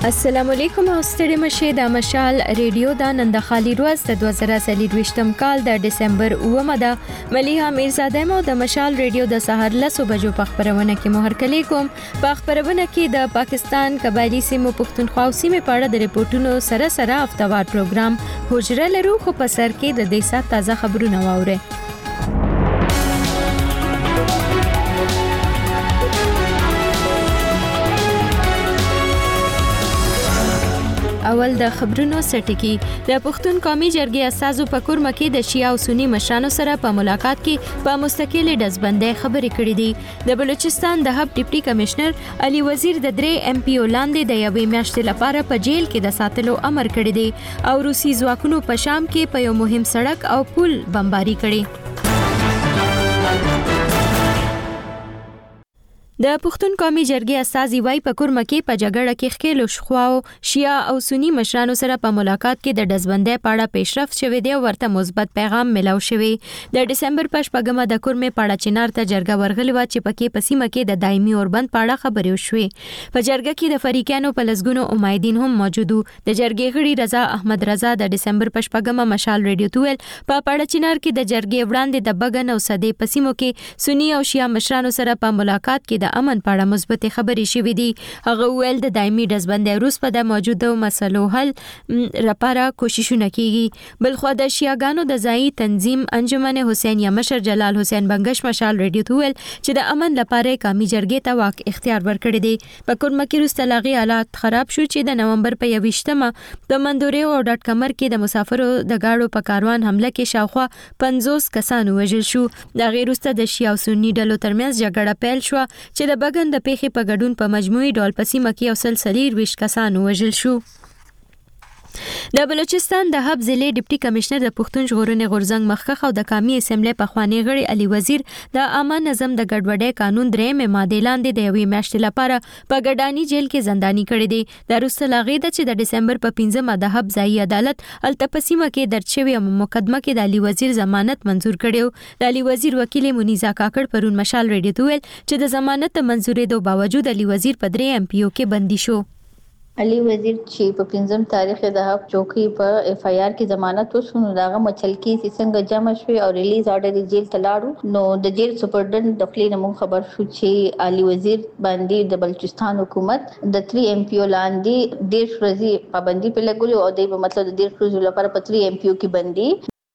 السلام علیکم او ستړي مشه د مشال ریډیو د نن د خالي روز د 2023م کال د ډسمبر 9 د ملیحه میرزاده مو د مشال ریډیو د سحر له صبح په خبرونه کې مهر کلی کوم په خبرونه کې د پاکستان قبایلی سیمو پښتونخوا او سیمه په اړه د ریپورتونو سره هفتوار پروګرام حجره لرو خو په سر کې د دیسا تازه خبرونه واوري. اول د خبرونو سټکی د پښتون قومي جرګې اساسو په کورمه کې د شیعه او سنی مشرانو سره په ملاقات کې په مستقل ډزبندۍ خبرې کړې دي. د بلوچستان د هب ډیپټي کمشنر علي وزیر د 3 ایم پی او لاندې د یوې میاشتې لپاره په جیل کې د ساتلو امر کړی دی او روسي ځواکونو په شام کې په یو مهم سړک او پل بمباري کړې. د پښتون قومي جرګې استازي وای په کورمه کې په جګړه کې خېلو شخواو شیعه او سنی مشرانو سره په ملاقات کې د ډزبندۍ په اړه پیشرفت شوه دی او ورته مثبت پیغام ملو شوی. د ډسمبر په شپږمه د کورمه په اړه چنار ته جرګه ورغلی و چې پکې پسیمه کې د دایمي اوربند په اړه خبرې وشوې. په جرګه کې د فریقانو په لسګونو امیدین هم موجود وو. د جرګې غړي رضا احمد رضا د ډسمبر په شپږمه مشال ریډیو تویل په پاړه چنار کې د جرګې وړاندې د بغن او صدې پسیمو کې سنی او شیعه مشرانو سره په ملاقات کې د امن په اړه مثبت خبرې شوې دي. هغه ویل د دایمي ډزبندۍ وروسته د موجوده مسلو حل لپاره کوششونه کیږي. بلخو د شیعاګانو د ځای تنظیم انجمن حسین یا مشر جلال حسین بنگش مشال ریډیو تویل چې د امن لپاره قومي جرګې ته واک اختیار ورکړی دی. په کورمه کې وروسته لاغي حالات خراب شو چې د نومبر په 28مه د مندوري او ډاټ کمر کې د مسافرو د گاډو په کاروان حمله کې شاوخوا 50 کسان وژل شو. د غیر وروسته د شیعه او سنی ډلو ترمنځ جګړه پیل شو چې د بغن د پیښې په ګډون په مجموعي ډول په سیمه کې یو سلسله 20 کسان وژل شو. د بلوچستان د هب ضلع ډیپټي کمشنر د پښتون ژغورنې غورځنګ مخکخ او د قومي اسمبلی په خوانی غړي علي وزیر د عامه نظم د ګډوډۍ قانون 3 ماده لاندې د یوې میاشتې لپاره په ګډانی جیل کې زنداني کړی دی. د روسته لاغې د چې د ډسمبر په 15مه د هب ځای عدالت التپسیمه کې درج شوی مقدمه کې د علي وزیر ضمانت منزور کړو. د علي وزیر وکیل منیزا کاکړ پرون مشال ریډیو ته ویل چې د ضمانت منزورېدو باوجود علي وزیر په 3 ایم پی او کې بندي شو. علي وزیر چې په 5م تاریخ د هب چوکي په اف ای آر کې ضمانت وسونو داغه مچل کې څنګه جمع شوی او ریلیز آرډر جیل ته لاړو. نو د جیل سپرډنټ د خپل نوم خبر شو چې علي وزیر باندې د بلوچستان حکومت د 3 ایم پی او لاندې 1.5 ورځې پابندي په لګولو او د مطلب د 1.5 ورځې لپاره په 3 ایم پی او کې بندي.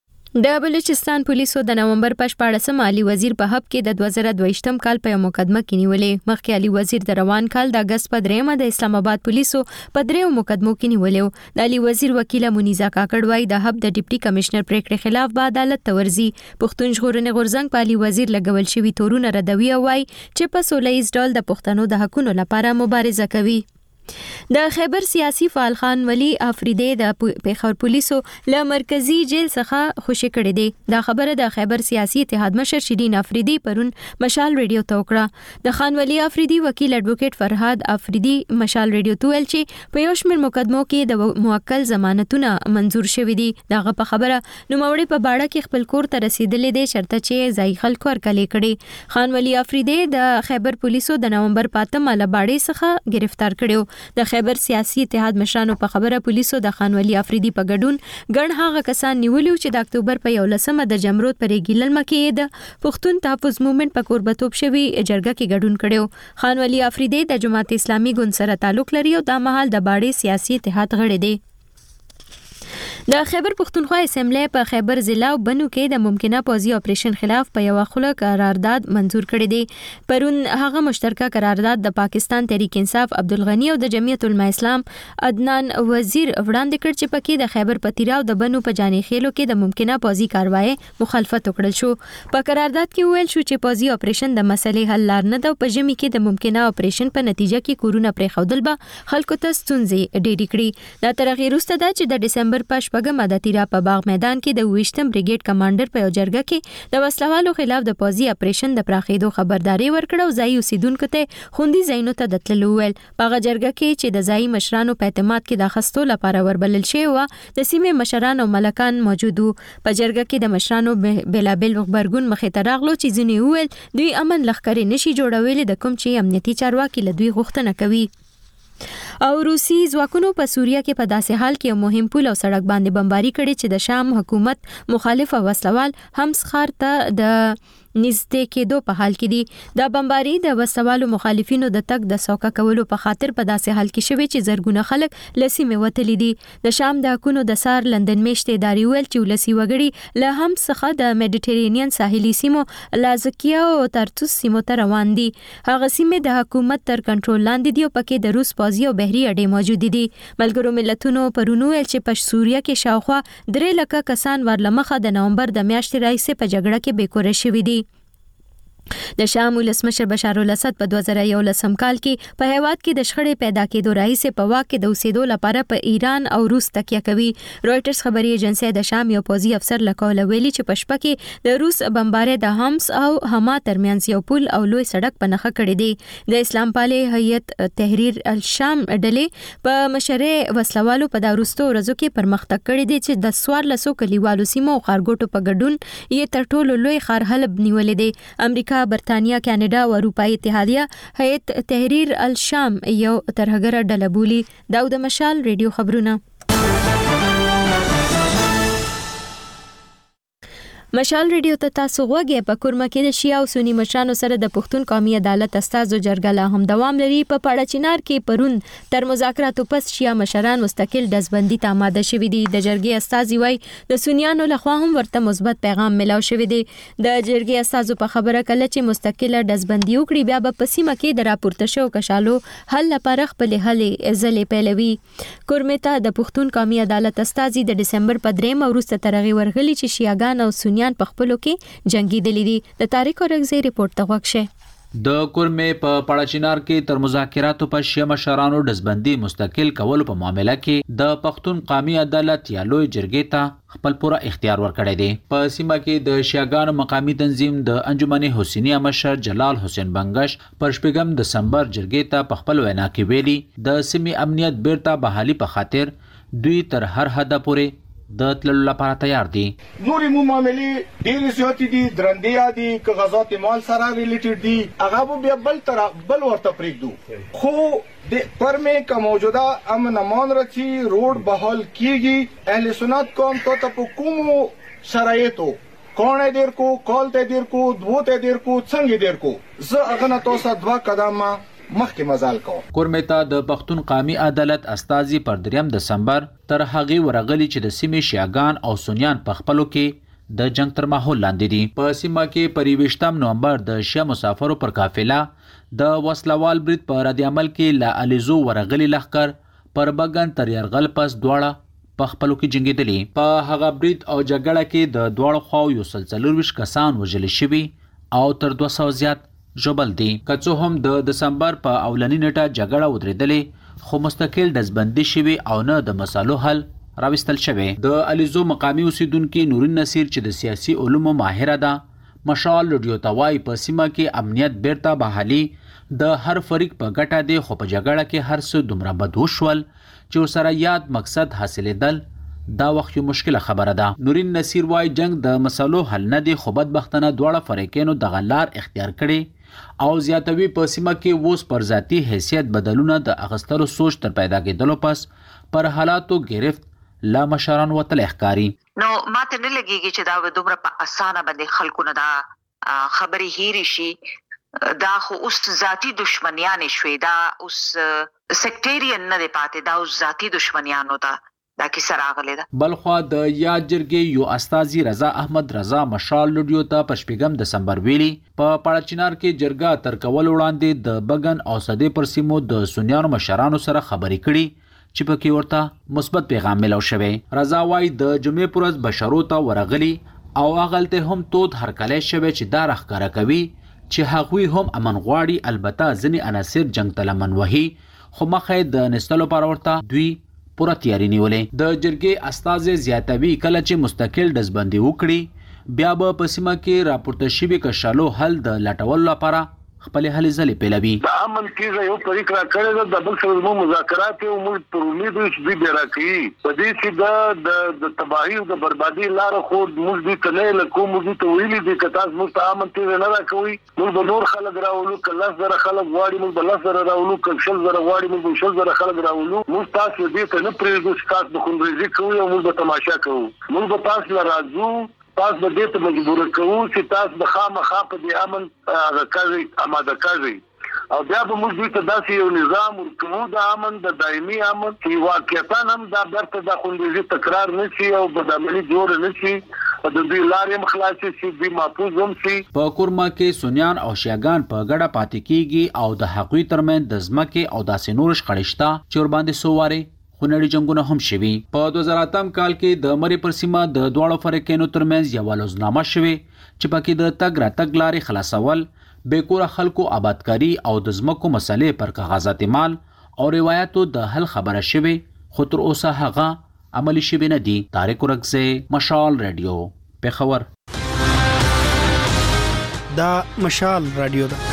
د بلوچستان پولیسو د نومبر په 14مه علي وزیر په هب کې د 2022م کال په مقدمه کې نیولې. مخکې علي وزیر د روان کال د اگست په 3مه د اسلام آباد پولیسو په 3 مقدمو کې نیولې. د علي وزیر وکیل منیزا کاکړ وای د هب د ډیپټي کمشنر پریکړې خلاف به عدالت ته ورځي. پښتون ژغورنې غورځنګ په علي وزیر لګول شوی تورونه ردوي او وای چې په سولهییز ډول د پښتنو د حقونو لپاره مبارزه کوي. د خیبر سیاسي فعال خان ولی افریدی د پیښور پولیسو له مرکزی جیل څخه خوشی کړی دی. دا خبره د خیبر سیاسي اتحاد مشر شیرین افریدی پرون مشال ریډیو ته وکړه. د خان ولی افریدی وکیل اډوکیټ فرهاد افریدی مشال ریډیو ته ویل چې په یو شمېر مقدمو کې د موکل ضمانتونه منزور شوي دي. دغه په خبره نوموړی په باړه کې خپل کور ته رسیدلې دی شرط چې ځای خلکو ورکلې کړي. خان ولی افریدی د خیبر پولیسو د نومبر 5مه له باړې څخه گرفتار کړو. د خیبر سیاسي اتحاد مشرانو په خبره پولیسو د خان ولی افریدی په ګډون ګڼ هغه کسان نیولیو چې د اکتوبر په 11مه د جمرود پر ګیللمه کې د پښتون تحفظ موومېنټ په کوربتوب شوی جرګه کې ګډون کړو. خان ولی افریدی د جماعت اسلامي ګوند سره تعلق لري او د مهال د باړې سیاسي اتحاد غړی دی. د خیبر پښتونخوا اسمبلی په خیبر ضلع او بنو کې د ممکنه پوځي اپریشن خلاف په یو خله قرارداد منزور کړی دی. پرون هغه مشترکه قرارداد د پاکستان تحریک انصاف عبدالغنی او د جمعیت العلماء اسلام عدنان وزیر وړاندې کړ چې پکې د خیبر پتیرا او د بنو په جانې خېلو کې د ممکنه پوځي کاروایی مخالفت وکړل شو. په قرارداد کې ویل شو چې پوځي اپریشن د مسلې حل لار نه ده او په ژمي کې د ممکنه اپریشن په نتیجه کې کورونه پرې خودل به خلکو ته ستونزې ډېرې کړي. دا تر هغې وروسته ده چې د ډسمبر په 6مه د تیرا په باغ میدان کې د 20م بریګیډ کمانډر په یو جرګه کې د وسلوالو خلاف د پوځي اپریشن د پراخېدو خبرداري ورکړه او ځای اوسیدونکو ته خوندي ځایونو ته د تللو ویل. په هغه جرګه کې چې د ځای مشرانو په اعتماد کې د اخیستو لپاره وربلل شوی و د سیمې مشران او ملکان موجود وو. په جرګه کې د مشرانو بېلابېل غبرګون مخې ته راغلو چې ځینې وویل دوی امن لښکرې نشي جوړولی د کوم چې امنیتي چارواکي له دوی غوښتنه کوي. او روسي ځواکونو په سوریه کې په داسې حال کې مهم پل او سړک باندې بمباري کړي چې د شام حکومت مخالف او وسلوال همس ښار ته د نږدې کېدو په حال کې دي. د بمباري د وسوالو مخالفینو د تک د سوکا کولو په خاطر په داسې حال کې شوی چې زرګونه خلک لسیمه وتلی دي. د شام د حکومت د سار لندن میشته اداري ویل چې لسی وګړي له هم څخه د میډیټرینین ساحلي سیمو لازکیا او ترتوس سیمو ته روان دي. هغه سیمه د حکومت تر کنټرول لاندې دي او پکې د روس پوځي او بحري اډې موجود دي. ملګرو ملتونو پرونو ویل چې په سوریه کې شاوخوا 3 لک کسان ورلمخه د نومبر د میاشتې راځي په جګړه کې بیکور شوي دي. د شام ولسمشر بشار الاسد په 2011 کال کې په هیواد کې د شخړې پیدا کېدو راځي په واک کې د اوسېدو لپاره په ایران او روس تکیه کوي. رويټرز خبري ایجنسی د شام یو پوځي افسر لکول ویلي چې په شپه کې د روس بمباري د همس او حما ترمنځ یو پل او لوی سړک په نخښه کړی دی. د اسلام پالي هیئت تحریر الشام ډلې په مشرې وسلوالو په داروستو ورځو کې پرمختګ کړی دی چې د 1400 کلیوالو سیمو او خارګوټو په ګډون یې تر ټولو لوی ښار حلب نیولې دی. امریکا، برتانیا، کاناډا او اروپאי اتحادیه هیئت تحریر الشام یو ترهګره ډله بولي. داود مشال، ریډیو خبرونه. مشال ریډیو ته تاسو غوږی په کورما کې د شیا او سنی مشرانو سره د پښتون قومي عدالت استازو جرګه لا هم دوام لري. په پاړچینار کې پرون تر مذاکراتو پس شیا مشران مستقل دزبندي ته آماده شوي دي. د جرګې استازي وای د سنیانو لخوا هم ورته مثبت پیغام ملاو شوی دی. د جرګې استازو په خبره کله چې مستقله دزبندي وکړي بیا به په سیمه کې د راپورته شو کشالو حل لپاره خپل هلې ځلې پیلوي. کورمه ته د پښتون قومي عدالت استازي د دسمبر په 3 وروسته ترغي ورغلي چې شیاګان او سنیان په خپلو کې جنگي دي. د تاریخ اورګزي رپورت ته وښه د کورمه په پاړچینار کې تر مذاکراتو په شیا مشرانو دزبندي مستقل کول په معاملې کې د پښتون قومي عدالت یا لوی جرګې ته خپل پوره اختیار ورکړی دی. په سیمه کې د شیاګانو مقامی تنظیم د انجمن حسینیه مشر جلال حسین بنگش پر 8 دسمبر جرګې ته په خپل وینا کې ویلي د سیمې امنیت بیرته بحالي په خاطر دوی تر هر حد پورې د تللو لپاره تیار دي. نوري مو معاملې ډېرې زیاتې دي، درندې دي، کاغذات مال سره ریلیټډ دي، هغه بیا بل ورته پرېږدو. خو د پرمه کا موجوده امن امان رچی روډ بحال کیږي. اهل سنت قوم ته په کومو شرایطو کونه دیر کو کال ته دیر کو دوه ته دیر کو څنګه دیر کو زه هغه نه تاسو 2 قدمه مخکې مزال کو. کورمه د پښتون قومي عدالت استازي پر 3 دسمبر تر هغه ورغلي چې د سیمې شیاګان او سنیان په خپلو کې د جنگ تر ماحول لاندې دي. په سیمه کې پر 20 نومبر د شیا مسافرو پر قافله د وسلوال برید په رد عمل کې لا الیزو ورغلي لخر پر بغن تر يرغل پس دواړه په خپلو کې جنگیدلي. په هغه برید او جګړه کې د دواړو خواو یو سلسله کسان وژل شوي او تر 200 زیات جوبل دي. که څه هم د دسمبر په اولنی نیټه جګړه ودرېدلې خو مستقل دزبندي شوي او نه د مسالو حل راوستل شوی. د الیزو مقامی اوسیدونکو نورین نصیر چې د سیاسي علومو ماهره ده مشال ریډیو توای په سیمه کې امنیت بیرته بحالي د هر فریق په ګټه دی، خو په جګړه کې هر څه دومره بد وشول چې سره یاد مقصد حاصلېدل دا وخت یو مشکله خبره ده. نورین نصیر وای جنگ د مسالو حل نه دی، خو بدبختانه دواړه فریقینو د غلار اختیار کړي او زیاتوي. په سیمه کې ووس پر ذاتی حیثیت بدلونه د اغستلو سوچ تر پیدا کېدلو پس پر حالاتو گرفت لا مشران وتل احکاری. نو ماته نه لګیږي چې دا دومره په اسانه باندې خلکو نه دا خبري هېری شي. دا خو اوس ذاتی دشمنیان شوي، دا اوس سیکټریان نه دی پاتې، دا اوس ذاتی دشمنیان وته دا کیسه راغلی ده. بلخوا د یاد جرګې یو استازي رضا احمد رضا مشال لډیو ته په 8 دسمبر ویلي په پاړچینار کې جرګه تر کول وړاندې د بغن او صدې پر سیمو د سنیانو مشرانو سره خبرې کړي چې په کې ورته مثبت پیغام ملو شوی. رضا وای د جمعې پرز بشرو ته ورغلي او اغلته هم تود هرکلی شوی چې دا راخکاره کوي چې هغوی هم امن غواړي. البته ځینې عناصر جنگ ته لمن وهي خو مخې د نستلو پر ورته دوی پوره تیاری نیولې. د جرګې استازي زیاتوي کله چې مستقل دزبندي وکړي بیا به په سیمه کې راپورته شوي کشالو حل د لټولو لپاره خپل هلې ځلې پیلوي. د امن کیږي یو طریق را کړی د بل سره مو مذاکرات او موږ پر امید چې دوی بیا راکړي په دې چې د تباہي او د بربادي لار خو موږ دې ته نه کوم موږ ته ویلي دي که تاسو موږ ته امن کیږي نه راکوي موږ به نور خلک راولو کله زره خلک غواړي موږ به لاسره راولو کله شل زره غواړي موږ به شل زره خلک راولو موږ تاسو دې ته نه پریږدو چې تاسو به خونریزي کوئ او موږ به تماشا کوو موږ به تاسو له راځو تاسو به دې ته مجبور کوو چې تاسو د خامخا په دې امن راکړئ آماده کړئ او بیا به موږ دوی ته داسې یو نظام ورکوو د امن د دایمي امن چې واقعیتا هم دا بیرته د خونریزي تکرار نه شي او بدعملي جوړ نه شي د دوی لارې مخلاص شي دوی محفوظ هم شي. په کورما کې سنیان او شیعاګان په ګډه پاتې کیږي او د هغوی ترمنځ د ځمکې او داسې نور شخړې شته چې ورباندې سووارې خونړي جنگونه هم شوي. په 2008 کال کې د مرې پر سیمه د دواړو فریقینو ترمنځ یوه لوزنامه شوې چې پکې د تګ راتګ لارې خلاصول بیکوره خلکو آبادکاری او د ځمکو مسلې پر کاغذات مال او روایتو د حل خبره شوې خو تر اوسه هغه عملی شوې نه دي. طارق ورکزی، مشال رادیو، پېښور. دا مشال رادیو ده.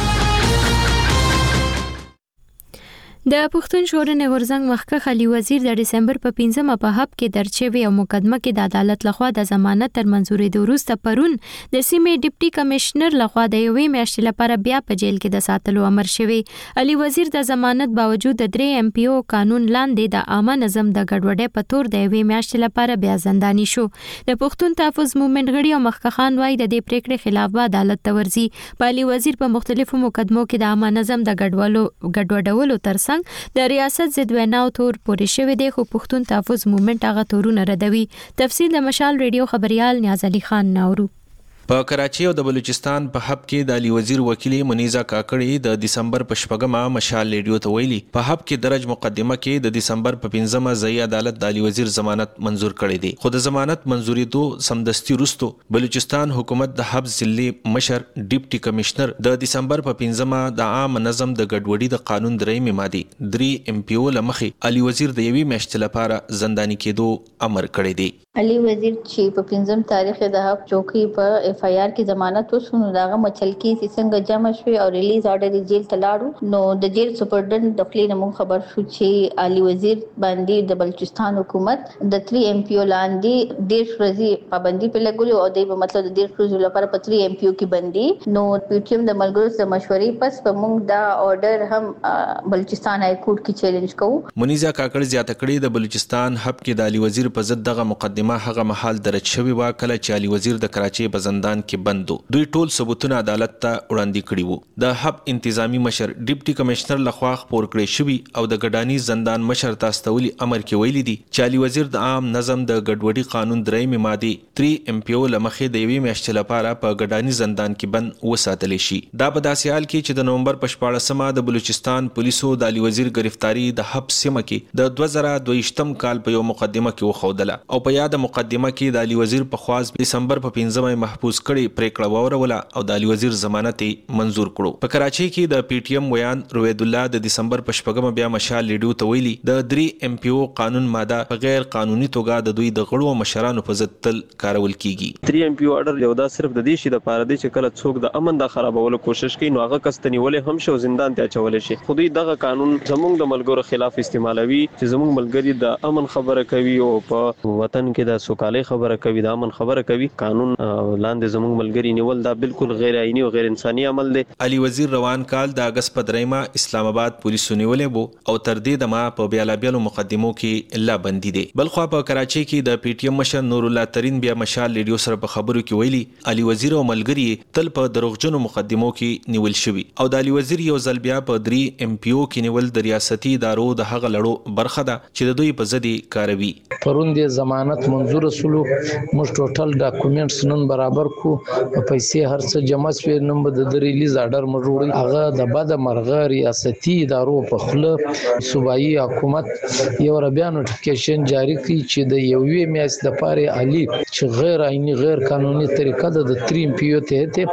د پښتون ژغورنې غورځنګ مخکښ علي وزیر د دسمبر په 15مه په حب کې درج شوی او مقدمه کې د عدالت لخوا د ضمانت تر منځوري وروسته پرون د سیمې ډیپټي کمشنر لخوا د یوې میاشتې لپاره بیا په جیل کې د ساتلو امر شوی. علي وزیر د ضمانت باوجود د 3 MPO قانون لاندې د عامه نظم د ګډوډۍ په تور د یوې میاشتې لپاره بیا زنداني شو. د پښتون تحفظ موومېنټ غړي او مخکښان وايي د دې پریکړې خلاف به عدالت ته ورځي. په علي وزیر په مختلفو مقدمو کې د عامه نظم د ګډوډولو ترڅنګ د ریاست ضد ویناو تور پورې شوی دی خو پښتون تحفظ موومېنټ هغه تورونه ردوي. تفصیل د مشال ریډیو خبريال نیاز علي خان ناورو. په کراچي او د بلوچستان په حب کې د علي وزیر وکیل منیزا کاکړي د دسمبر په 8مه مشال ریډیو ته ویلي په حب کې درج مقدمه کې د دسمبر په 15مه ځای عدالت د علي وزیر ضمانت منزور کړی دی خو د ضمانت منزوري دو سمدستي وروسته بلوچستان حکومت د حب ضلعي مشر ډیپټي کمشنر د دسمبر په 15مه د عام نظم د ګډوډۍ د قانون درېمې ماده 3 MPO لمخې علي وزیر د یوې میاشتې لپاره زنداني کېدو امر کړی دی. علي وزیر چې په 15 تاریخ د حب چوکي په FIR کې ضمانت وسونو داغه مچلکی چې څنګه جمع شوی او ریلیز آرډر جیل ته لاړو نو د جیل سپرډنټ د خپل نوم خبر شو چې علي وزیر باندې د بلوچستان حکومت د 3 MPO لاندې 10 ورځې پابندي په لګولو او د مطلب د 10 ورځې لپاره په 3 MPO کې بندي نو PTM د ملګرو سره مشورې پس په موږ دا آرډر هم بلوچستان های کورټ کې چیلنج کوو. منیزا کاکړ زیاته کړې د بلوچستان حب کې د علي وزیر په ضد دغه مقدمه هغه محل درج شوی و کله چې علي وزیر د کراچي په زندان کې بندو دوی ټول ثبوتونه عدالت ته وړاندې کړي وو. د حب انتظامی مشر ډیپټي کمشنر لخوا خبر کړی شوی او د ګډانی زندان مشر تاستولي امر کې ویلي دي چې علي وزیر د عام نظم د ګډوډۍ قانون درېمې ماده 3 MPO لمخې د یوې میاشتې لپاره په ګډانی زندان کې بند وساتل شي. دا په داسې حال کې چې د نومبر په 14مه د بلوچستان پولیسو د علي وزیر گرفتاری د حب سیمه کې د 2022 کال په یو مقدمه کې وخودله او په یاد مقدمه کې د علي وزیر په خواص دسمبر په 15مه محفوظ کړي پریکړه وروله او د علي وزیر ضمانت منزور کړو. په کراچي کې د PTM ویان روید الله د دسمبر په 8مه بیا مشال ریډیو ته ویلي د 3 MPO قانون ماده په غیر قانوني توګه د دوی د غړو مشرانو په ضد تل کارول کیږي. 3 MPO آرډر یو دا صرف د دې شي د پاره دی چې کله څوک د امن د خرابولو کوشش کوي نو هغه کستنی ولې هم شو زندان ته اچول شي. خو دوی دغه قانون زموږ د ملګرو خلاف استعمالوي چې زموږ ملګری د امن خبره کوي او په وطن کې د سوکالۍ خبره کوي د امن خبره کوي قانون لاندې زموږ ملګری نیول دا بالکل غیر آئینی او غیر انساني عمل دی. علي وزیر روان کال د اگست په 3مه اسلام آباد پولیسو نیولې وو او تر دې دمه په بیلابیلو مقدمو کې لا بندي دي. بلخو په کراچي کې د PTM مشر نور الله ترين بیا مشال ریډیو سره په خبرو کې ویلي علي وزیر او ملګری تل په دروغجنو مقدمو کې نیول شوی او د علي وزیر یو ځل بیا په 3 MPO کې نیول د ریاستي ادارو د هغه لړو برخه ده چې د دوی په ضد کاروي. پرون د ضمانت منزور سلو موږ ټوټل ډاکومېنټس نن برابر کو پیسې هر څه جمع شوی نن د ریلیز آرډر مروړي هغه د بد مرغه ریاستي ادارو په خله صوبایي حکومت یو بیا نوټیفیکیشن جاری کړي چې د یوې میاشتې لپاره علي چې غیر آئینی غیر قانوني طریقه د 3 MPO ته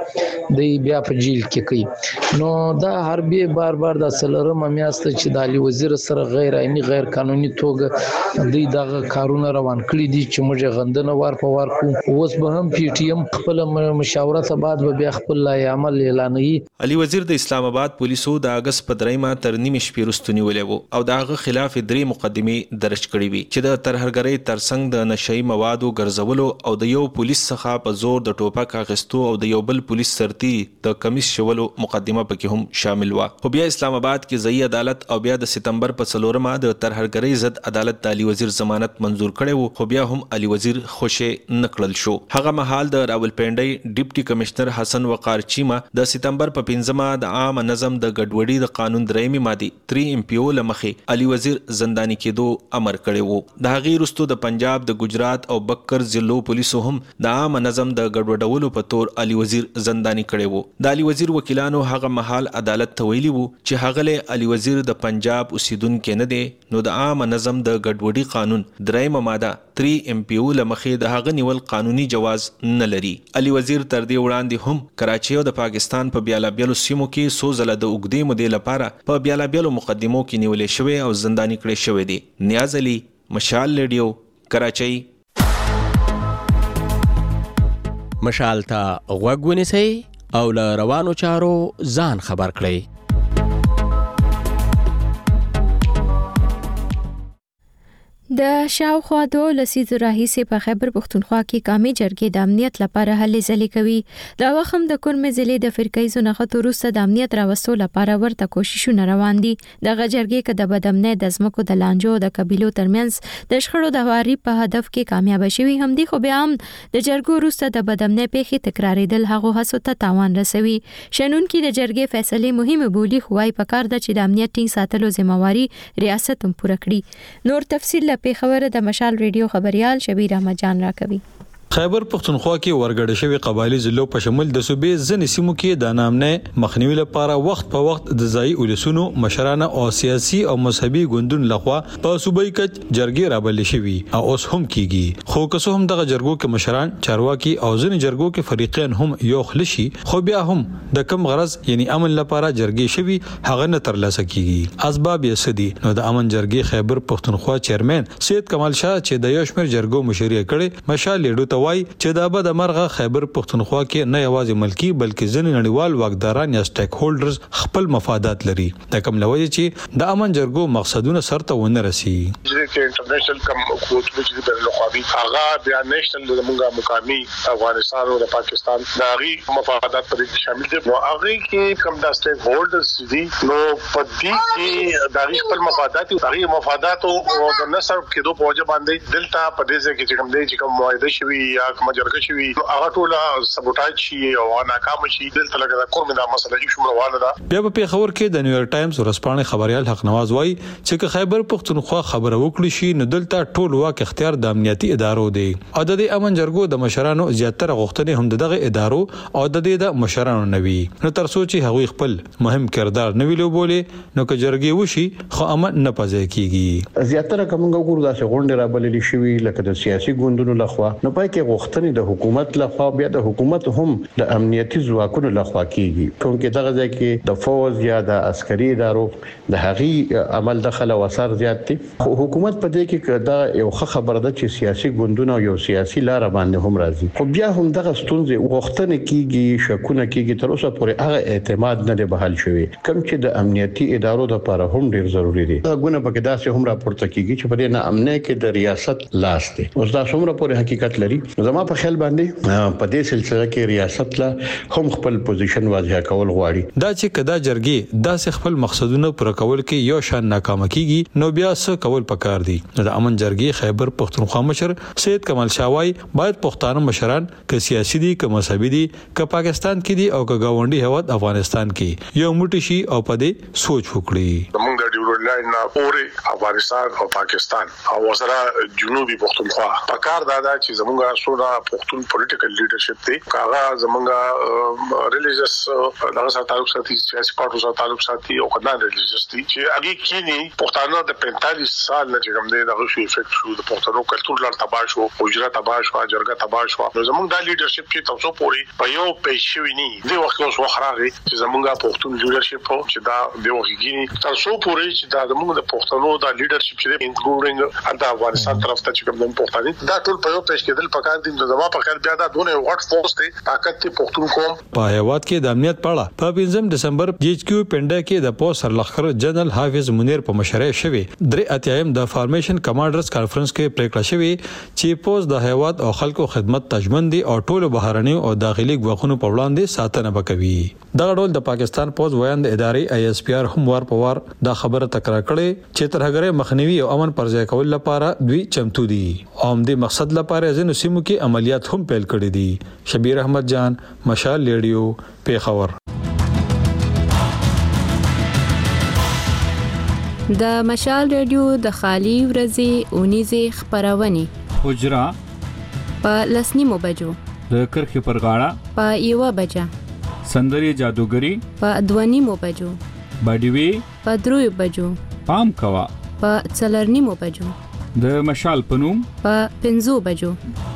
د بیا په جیل کې کوي. نو دا حربي بار د سلرم میاشت چې د علي وزیر سره غیر عیني غیر قانوني توګه دوی دغه کارونه روان کړی دي چې موږ غندنه وار په وار کوو. اوس به هم پی ټی ایم خپل مشاورت بعد به بیا خپل لای عمل اعلانوي. علي وزیر د اسلام آباد پولیسو د اگست په 3 تر نیمه شپې وروسته نیولې وو او دغه خلاف 3 مقدمې درج کړې وي چې د ترهګرۍ ترڅنګ د نشئی موادو ګرځولو او د یو پولیس څخه په زور د ټوپک اخیستو او د یو بل پولیس سرتي د کمیس شولو مقدمه پکې هم شامل و. خو بیا اسلام آباد کې ځای عدالت او بیا د سپتمبر په 4مه د ترهګرۍ ضد عدالت د علي وزیر ضمانت منزور کړي وو. خو بیا هم علي وزیر خوشې نکړل شو. هغه مهال د راولپنډي ډیپټي کمشنر حسن وقار چیما د سپتمبر په 5مه د عام نظم د ګډوډۍ د قانون درېمې ماده 3 MPO لمخې علي وزیر زنداني کېدو امر کړی وو. د هغې وروسته د پنجاب د ګجرات او بکر ضلعو پولیسو هم د عام نظم د ګډوډولو په تور علي وزیر زنداني کړی وو. د علي وزیر وکیلانو هغه مهال عدالت ته ویلي وو چې هغه علي وزیر د پنجاب اوسیدونکو نه دی نو د عام نظم د ګډوډۍ قانون درېمه ماده 3 MPO لمخې د هغه نیول قانوني جواز نه لري. علي وزیر تر دې وړاندې هم کراچي او د پاکستان په بیلابیلو سیمو کې څو ځله د اوږدې مودې لپاره په بیلابیلو مقدمو کې نیولې شوی او زنداني کړی شوی دی. نیاز علي، مشال ریډیو، کراچۍ. مشال ته غوږ ونیسئ او له روانو چارو ځان خبر کړئ. د شاوخوا 2 لسیزو راهیسې په خیبر پښتونخوا کې قومي جرګې د امنیت لپاره هلې ځلې کوي. دا وخت هم د کورمې ضلع د فرقیزو نښتو وروسته د امنیت راوستو لپاره ورته کوششونه روان دي. دغه جرګې که د بدامنۍ د ځمکو د لانجو د قبیلو ترمنځ د شخړو د هواري په هدف کې کامیاب شوي هم دي، خو بیا هم د جرګو وروسته د بدامنۍ پیښې تکرارېدل هغو هڅو ته تاوان رسوي. شنونکي د جرګې فیصلې مهمه بولي، خو وايي پکار ده چې د امنیت ټینګ ساتلو ذمہواری ریاست هم پوره کړي. نور تفصیل پیښور د مشال ریډیو خبريال شبیر احمد جان راکوي. خیبر پښتونخوا کې ورګړ شوی قبایلی ضلعو په شمول د صوبې ځینې سیمو کې د نامنه مخنیوي لپاره وخت په وخت د ځای ولسونو مشرانه او سیاسي او مذهبي ګوندونو لخوا په صوبایي کچ جرګې رابلې شوی او اوس هم کیږي. خو که څه هم دغه جرګو کې مشران، چارواکي او ځینې جرګو کې فریقین هم یو خلشي، خو بیا هم د کم غرض یعنی امن لپاره جرګې شوی هغه نه ترلاسه کیږي. اسباب یې سدي نو د امن جرګې خیبر پښتونخوا چیرمن سید کمال شاه چې د یو شمېر جرګو مشري کړي مشال لیډو وای چې دا به د مرغه خیبر پښتونخوا کې نه یوازې ملکی بلکې ځینې نړیوال واکداران یا سټیک هولډرز خپل مفادات لري. د کوم لوي چې د امن جرګو مقصدونه سرته ونه رسي. چې انټرنیشنل کم کوټ چې د لوخابي هغه بیا نېشنل د موږ مقامي افغانستان او د پاکستان داغي مفادات پرې شامل دي. نو هغه کې کم د سټیک هولډرز دي نو په دې کې داغي خپل مفادات داغي مفادات او د نصر کېدو په وجه باندې دلته په دې ځای کې چې کوم دی چې کوم معاهده شوی یا کوم جرګه شوی هغه ټول سبوټاج شي او ناکام شي دلته لګا کورم دا مسله هیڅ مروانه ده. بیا په پیښور کې د نیویارک ټایمز ورسپانې خبريال حق نواز وایي چې خیبر پښتونخوا خبره وکړي شي نو دلته ټول واک اختیار د امنیتي ادارو دی. او د امن جرګو د مشرانو زیاتره غوښتنې هم دغه ادارو او د مشرانو نوي نو تر سوچي هغوی خپل مهم کردار نوي لوبولې نو که جرګې وشي خو امن نه پځای کیږي. زیاتره کومه ګور داسې غونډه را بللې شوی لکه د سیاسي ګوندونو لخوا نو پای کې غوښتنې د حکومت لخوا بیا د حکومت هم د امنیتي ځواکونو لخوا کیږي کوم کې دغه ځای کې د فوج یا د عسکري ادارو د هغي عمل دخل او اثر زیات دي. حکومت په دې کې دا یو خبره ده چې سیاسي ګوندونه یو سیاسي لار باندې هم راځي خو بیا هم دغه ستونزې غوښتنې کیږي شکونه کیږي تر اوسه پورې هغه اعتماد نه دی بحال شوی کوم چې د امنیتي ادارو لپاره هم ډیر ضروری دي. غوونه پکې داسې هم راپورته کیږي چې په دې نه امنیت کې د ریاست لاس دی. اوس دا څومره پورې حقیقت لري زما په خیال باندې په دې سلسله کې ریاست لا هم خپل پوزیشن واضح کول غواړي. دا چې کدا جرګې دا خپل مقصدونه پر کول کې یو شان ناکام کیږي نو بیا څه کول پکار دي. د امن جرګې خیبر پښتونخوا مشر سید کمال شاوای باید پښتانه مشران ک سیاسي دي ک مذهبي دي ک پاکستان کې دي او ک گاونډي هواد افغانستان کې یو موټی شي او په دې سوچ وکړي. موږ د ډیورنډ لاین پورې افغانستان او پاکستان او وسره جنوبي پښتونخوا پکار دادا چې زمونږه سونا پښتون پولیټیکل لیډرشپ دی کاغه زمونږه ریلیجیس دغه سره تعلق ساتي سیاسي پارټو سره تعلق ساتي او کله ریلیجیس دي چې هغه کینی پښتانه د 45 سال نه چې کوم دی دغه شی افیکټ شو د پښتنو کلچر لار تباہ شو اوجره تباہ شو جرګه تباہ شو نو زمونږ د لیډرشپ کې تاسو پوری په یو پېښوي نه دی وخت اوس وخراغي چې زمونږه پښتون لیډرشپ چې دا د وګړي تاسو پوری چې دا زمونږ د پښتنو د لیډرشپ چې انکلوډینګ د افغانستان طرف ته چې کوم د پښتني دا ټول په یو پېښ کېدل پکار دي د زما په کار بیا دا دونه واټ فورس دی طاقت ته پښتون قوم په هیواد کې د امنیت پاړه په 5 دسمبر جی ایچ کیو پنده کې د پوس سرلخر جنرال حافظ منیر په مشرۍ شوی درې اتیایم د فارمیشن کمانډرز کانفرنس کې پریکړه شوی چې پوس د هیواد او خلکو خدمت تجمن دي او ټول بهرنی او داخلي غوښنو په وړاندې ساتنه وکوي دغه ډول د پاکستان پوز ویاند ادارې آی اس پی آر هم وار په وار دا خبره تکرار کړي چې ترهګره مخنیوي او امن پر ځای کول لپاره دوی چمتو دي او د مقصد لپاره ځینو سیمو کې عملیات هم پیل کړي دي شبیر احمد جان مشال ریډیو پیښور د مشال ریډیو د خالی ورځې اونیزه خبرونه حجرا په لسنیمو بجو د کرخي پر غاړه په یو بجه سندري جادوګری په دونیمو بجو باډیوي په دروي بجو پام کوا په څلرنیمو بجو د مشال پنوم په 5 بجو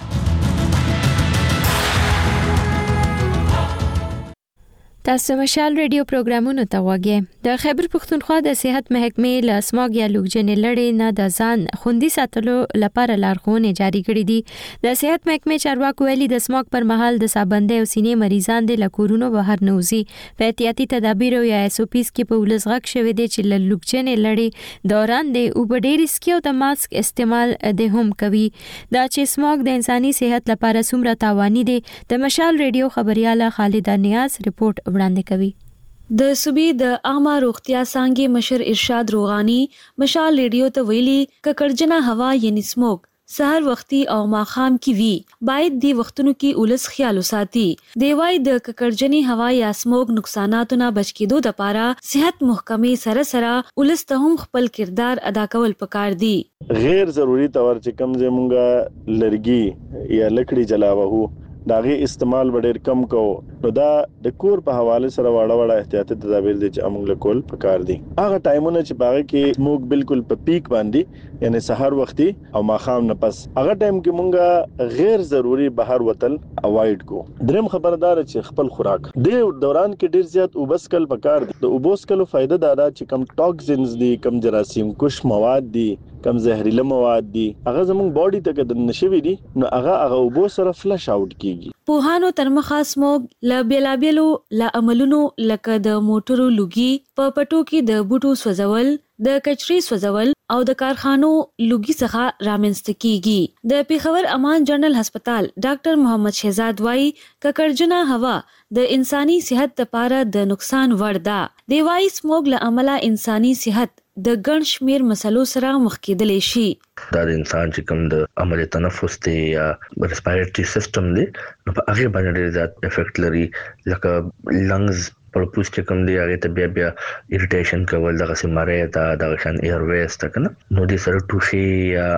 تاسو مشال ریډیو پروګرامونو ته وګورئ د خیبر پښتونخوا د صحت محکمې له اسماګ یا لوګجنې لړۍ نه د ځان خوندي ساتلو لپاره لارښوونې جاری کړې دي د صحت محکمې چارواکو ویلي د اسماګ پر مهال د سابندې او سینې مریضان د لکورونو بهر نوځي په احتیاطي تدابیر یا اس او پیز کې په ولزغک شوی دی چې له لوګجنې لړۍ دوران د اوبډیر اسکی او د ماسک استعمال د هم کوي دا چې اسماګ د انساني صحت لپاره څومره تاواني دي د مشال ریډیو خبرياله خالده نیاز رپورټ وړاندې کوي د صوبې د عامه روغتیا څانګې مشر ارشاد روغانی مشال ریډیو ته ویلي ککړجنه هوا یعنی سموک سحر وختي او ماخام کی وی باید دی وختونو کې اولس خیال وساتي دی وای د ککړجنی هوا یا سموک نقصاناتو نه بچ کېدو د پاره صحت محکمې سره سره اولس ته هم خپل کردار ادا کول پکار دي غیر ضروری تور چې کم زمونږه لرګي یا لکړي جلاوه داغه استعمال ډېر کم کو نو دا د کور په حواله سره واړه احتیاطي تدابیر دي چې موږ له کول پکار دي هغه ټایمونه چې باغ کې موږ بالکل په پیک باندې یعنی سحر وختي او ماخام نه پس هغه ټایم کې موږ غیر ضروری بهر وتل اوایډ کو دریم خبردار چې خپل خوراک د دوران کې ډیر زیات وبسکل پکار دي د وبسکلو فائدہ دا چې کم ټاکسینز دي کم جراثیم کش مواد دي کم زهريله مواد دي هغه زموږ باډي ته د نشوي دي نو هغه وبو سره فلش اوټ کیږي پوهانو ترمخه سموګ ل بیلابلو ل عملونو لکه د موټرو لوګي په پټو کې د بوټو سوځول د کچري سوځول او د کارخانو لوګي څخه رامنځته کیږي د پیښور امان جنرال هسپتال ډاکټر محمد شهزاد وای ککړجنه هوا د انساني صحت لپاره د نقصان وړ ده دی وای سموګ له عمله انساني صحت د ګڼ شمیر مسلو سره مخ کېدلی شي دا د انسان چې کوم د عمل تنفس ته یا ریسپیریټری سیستم دی نو په هغه باندې ډېر زیات افیکټ لري لکه لنګز پرپوس چې کوم دی هغه ته بیا اریټیشن کول دغه سیماره ته د شان ایر ویز ته کنه نو د سره ټوخي یا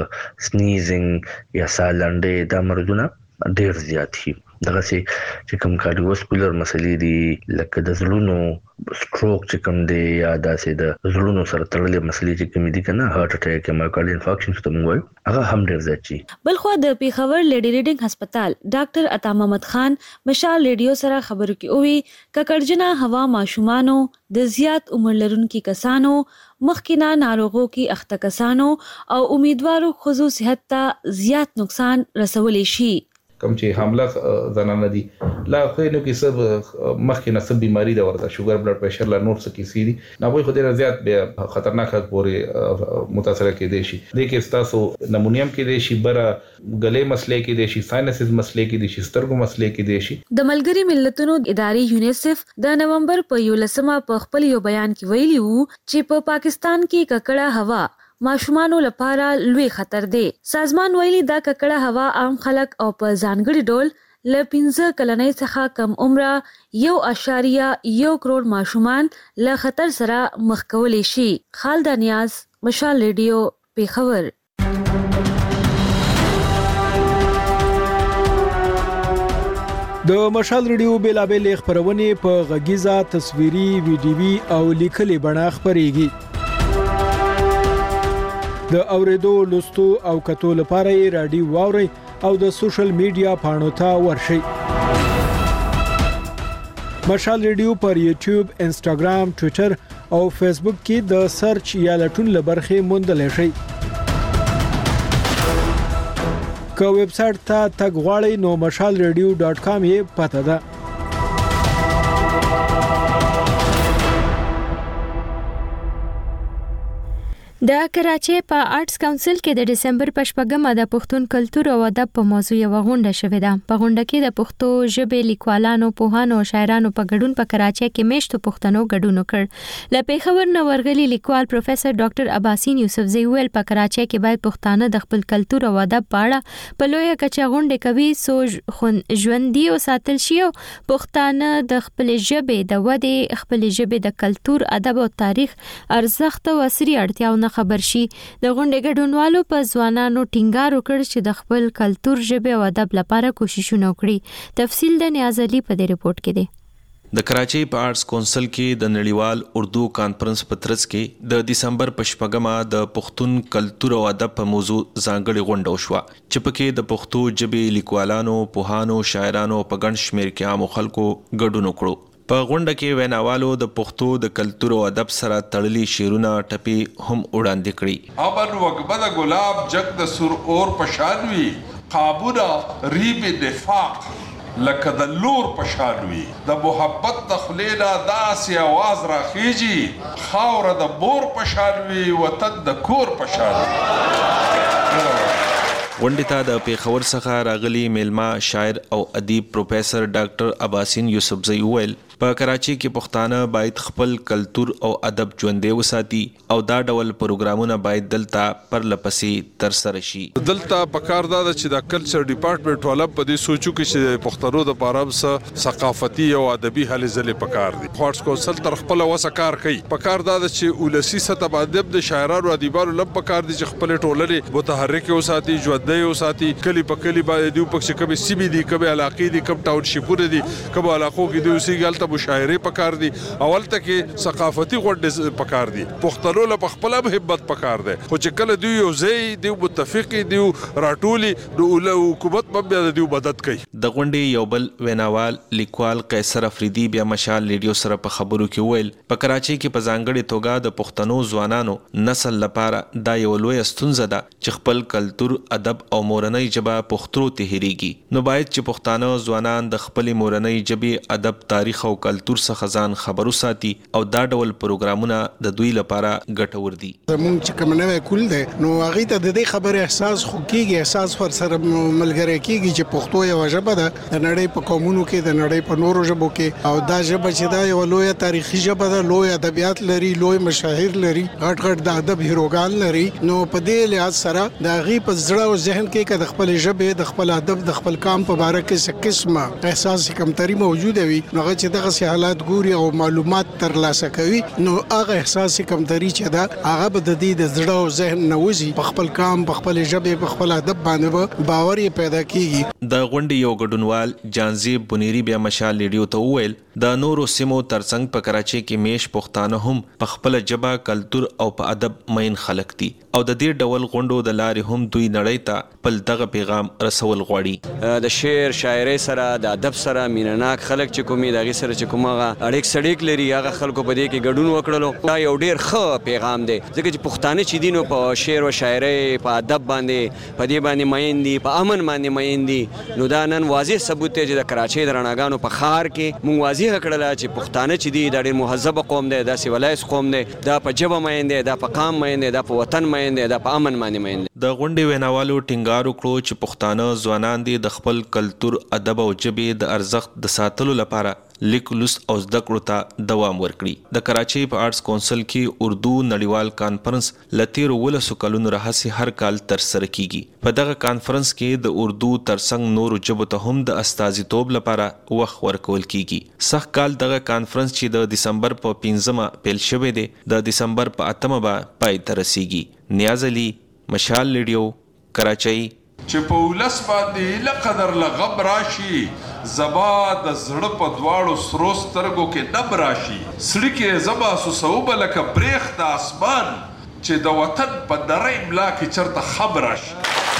سنیزینګ یا سالنډې دا مرضونه ډېر زیات دي دغه چې کوم کارډیوواسکولر مسلې دي لکه د زړونو سټروک چې کوم دی یا داسې د زړونو سره تړلې مسلې چې کوم دي کنه هارت اٹیک یا مایوکارډ انفارکشن ته موږ هغه هم ډېر زیات شي بلخو د پیښور لیډي ریډینګ هسپتال ډاکټر عطا محمد خان مشال ریډیو سره خبرو کې اووي ککړجنه هوا ماشومانو د زیات عمر لرونکو کسانو مخکینه ناروغو کې اخته کسانو او امیدوارو خصوصي صحت ته زیات نقصان رسولي شي کم چې حامله زنانه دي لا خو نو کې سب مخکې نه سب بيماري دا ورته شوګر بلډ پريشر لا نور څه کې سي دي نه وای خو ډیر زیات به خطرناک پورې متاثر کې دي شي د کې تاسو نمونیم کې دي شي بره غلې مسلې کې دي شي ساينسز مسلې کې دي شي سترګو مسلې کې دي شي د ملګری ملتونو ادارې یونیسف د نومبر په 11 په خپل یو بیان کې ویلي وو چې په پاکستان کې ککړه هوا ماشومانو لپاره لوی خطر دی سازمان ویلي دا ککړه هوا عام خلک او په ځانګړي ډول له 15 کلنۍ څخه کم عمره 1.1 کروڑ ماشومان له خطر سره مخ کولی شي. خالد نیاز، مشال ریډیو، پیښور. د مشال ریډیو بیلابل خبرونه په غږیزه، تصویري، ویډیوي او لیکلي بڼه خبريږي. د اوریدو، لوستو او کتو لپاره یې رادیو واوري او د سوشل میډیا پاڼو ته ورشئ. مشال ریډیو پر یوټیوب، انسټاګرام، ټوئیټر او فیسبوک کې د سرچ یا لټون لبرخې موندلی شئ. که ویب سټ ته تګ غواړئ نو mashalradio.com یې پته ده. د کراچۍ په آرټس کونسل کې د دسمبر په 8مه د پښتون کلتور او ادب په موضوع یو غونډه شوې ده. په غونډه کې د پښتو ژبې لیکوالانو، پوهانو او شاعرانو په ګډون په کراچۍ کې میشتو پښتنو ګډون وکړ. له پیښور نه ورغلي لیکوال پروفیسور ډاکټر عباسین یوسفزئی ویل په کراچۍ کې باید پښتانه د خپل کلتور او ادب په اړه په لویه کچه غونډې کوي څو ژوندۍ وساتل شي او پښتانه د خپل ژبې د ودې، خپل ژبې د کلتور، ادب او تاریخ ارزښت او عصري اړتیاونه خبر شي. د غونډې ګډونوالو په ځوانانو ټینګار وکړ چې د خپل کلتور، ژبې او ادب لپاره کوششونه وکړي. تفصیل د نیاز علي په دې رپورت کې دی. د کراچۍ په آرټس کونسل کې د نړیوال اردو کانفرنس په ترڅ کې د دسمبر په 8مه د پښتون کلتور او ادب په موضوع ځانګړې غونډه وشوه چې پکې د پښتو ژبې لیکوالانو، پوهانو، شاعرانو په ګڼ شمېر کې عام خلکو ګډون وکړو. په غونډه کې ویناوالو د پښتو د کلتور او ادب سره تړلي شعرونه ټپي هم وړاندې کړي. ابل وګبد ګلاب جگ د سر اور پشانوي قابونا ریب نفاق لکه د لور پشانوي د محبت د خلینا داسې आवाज راخیږي خاور د بور پشانوي وطن د کور پشانوي. غونډې ته د پیښور څخه راغلي میلمه شاعر او ادیب پروفیسور ډاکټر عباسین یوسفزئی ویل په کراچۍ کې پښتانه باید خپل کلتور او ادب ژوندی وساتي او دا ډول پروګرامونه باید دلته پرلپسې ترسره شي. دلته پکار دا چې د کلچر ډپارټمنټ والا په دې سوچو کې چې پښتنو د پاره ثقافتي او ادبي هلې ځلې پکار دي. آرټس کونسل تر خپل وسه کار کوي. پکار دا چې ولسی سطح باندې د شاعرانو او ادیبانو لپاره پکار دي چې خپل ټولنې متحرک وساتي، ژوندی وساتي. کلی په کلی باندې دوی پکې کوم سیمې دي، کوم علاقې دي، کوم ټاونشیپونه دي، کوم علاقو کې دوی اوسېږي مشاعره پکار دي. اول ته کې ثقافتي غونډې پکار دي. پښتنو له خپل همت پکار دي خو چې کله دوی یو ځای دی متفقې دی راټولي نو حکومت به دوی مدد کوي. د غونډې یو بل ویناوال لیکوال قیصر افریدي بیا مشال ریډیو سره په خبرو کې ویل په کراچۍ کې په ځانګړي توګه د پښتنو ځوانانو نسل لپاره دا یو لوی ستونزه ده چې خپل کلتور، ادب او مورنۍ ژبه پښتو ته هېرېږي. نو باید چې پښتانه ځوانان د خپل مورنۍ ژبې، ادب، تاریخ او کلتور څخه ځان خبرو ساتي او دا ډول پروګرامونه د دوی لپاره ګټور دي. زموږ چې کوم نوې کول دي نو هغه ته د دې خبره احساس خو کېږي، احساس ور سره ملګری کېږي چې پښتو یو ژبه ده د نړۍ په قومونو کې، د نړۍ په نورو ژبو کې، او دا ژبه چې دا یو لوی تاریخي ژبه ده، لوی ادبیات لري، لوی مشاهیر لري، غټ غټ د ادب هیروګان لري. نو په دې لحاظ سره د هغې په زړه او ذهن کې که د خپل ژبې، د خپل ادب، د خپل قام په باره کې څه قسمه احساس کمتري موجوده وي نو هغه چې دغه حالات ګوري او معلومات ترلاسه کوي نو هغه احساس کمتري چې دا هغه به د دې د زړه او ذهن نوځي په خپل قام، په خپل ژبه، په خپل ادب باندې باور یې پیدا کیږي. د غونډې یو ګډونوال جانزیب بنيري بیا مشال ریډیو ته وویل د نورو سیمو ترڅنګ په کراچۍ کې میش پښتانه هم په خپل ژبه، کلتور او په ادب مین خلک دي او د دې ډول غونډو د لارې هم دوی نړۍ ته خپل دغه پیغام رسول غواړي. د شعر، شاعرۍ سره، د ادب سره مینناک خلک چې کومي دغه سره چې کومه اړیک سړیک لري هغه خلکو په دې کې ګډون وکړلو. دا یو ډیر ښه پیغام دی ځکه چې پښتانه چې دینو په شعر او شاعرۍ، په ادب باندې، په دې باندې مین دي، په امن باندې مین دي. نو دا نن واضح ثبوت دی چې د کراچۍ د رڼاګانو په ښار کې مونږ واضح کړل چې پښتانه چې دي دا ډیر مهذب قوم دی، دا سیولایز قوم دی، دا په ژبه مین دی، دا په قام مین دی، دا په وطن مین دی، دا په امن باندې مین دی. د غونډې ویناوالو ټینګار وکړو چې پښتانه ځوانان دي د خپل کلتور، ادب او ژبې د ارزښت د ساتلو لپاره لیک لوست او زده کړو ته دوام ورکړي. د کراچۍ په آرټس کونسل کې اردو نړیوال کانفرنس له تیرو 12 کلونو راهیسې هر کال ترسره کیږي. په دغه کانفرنس کې د اردو ترڅنګ نورو ژبو ته هم د استازیتوب لپاره وخت ورکول کیږي. سږ کال دغه کانفرنس چې د دسمبر په 15 پیل شوی دی د دسمبر په 8 به پای ته رسیږي. نیاز علي، مشال ریډیو، کراچۍ. چې په ولس باندې لقدر لغب راشي، زبا د زړه په دواړو سرو سترګو کې نب راشي، سړي کې زبا سوسوبه لکه بریخ د اسمان، چې د وطن په نری ملا کې چرته خب راشي.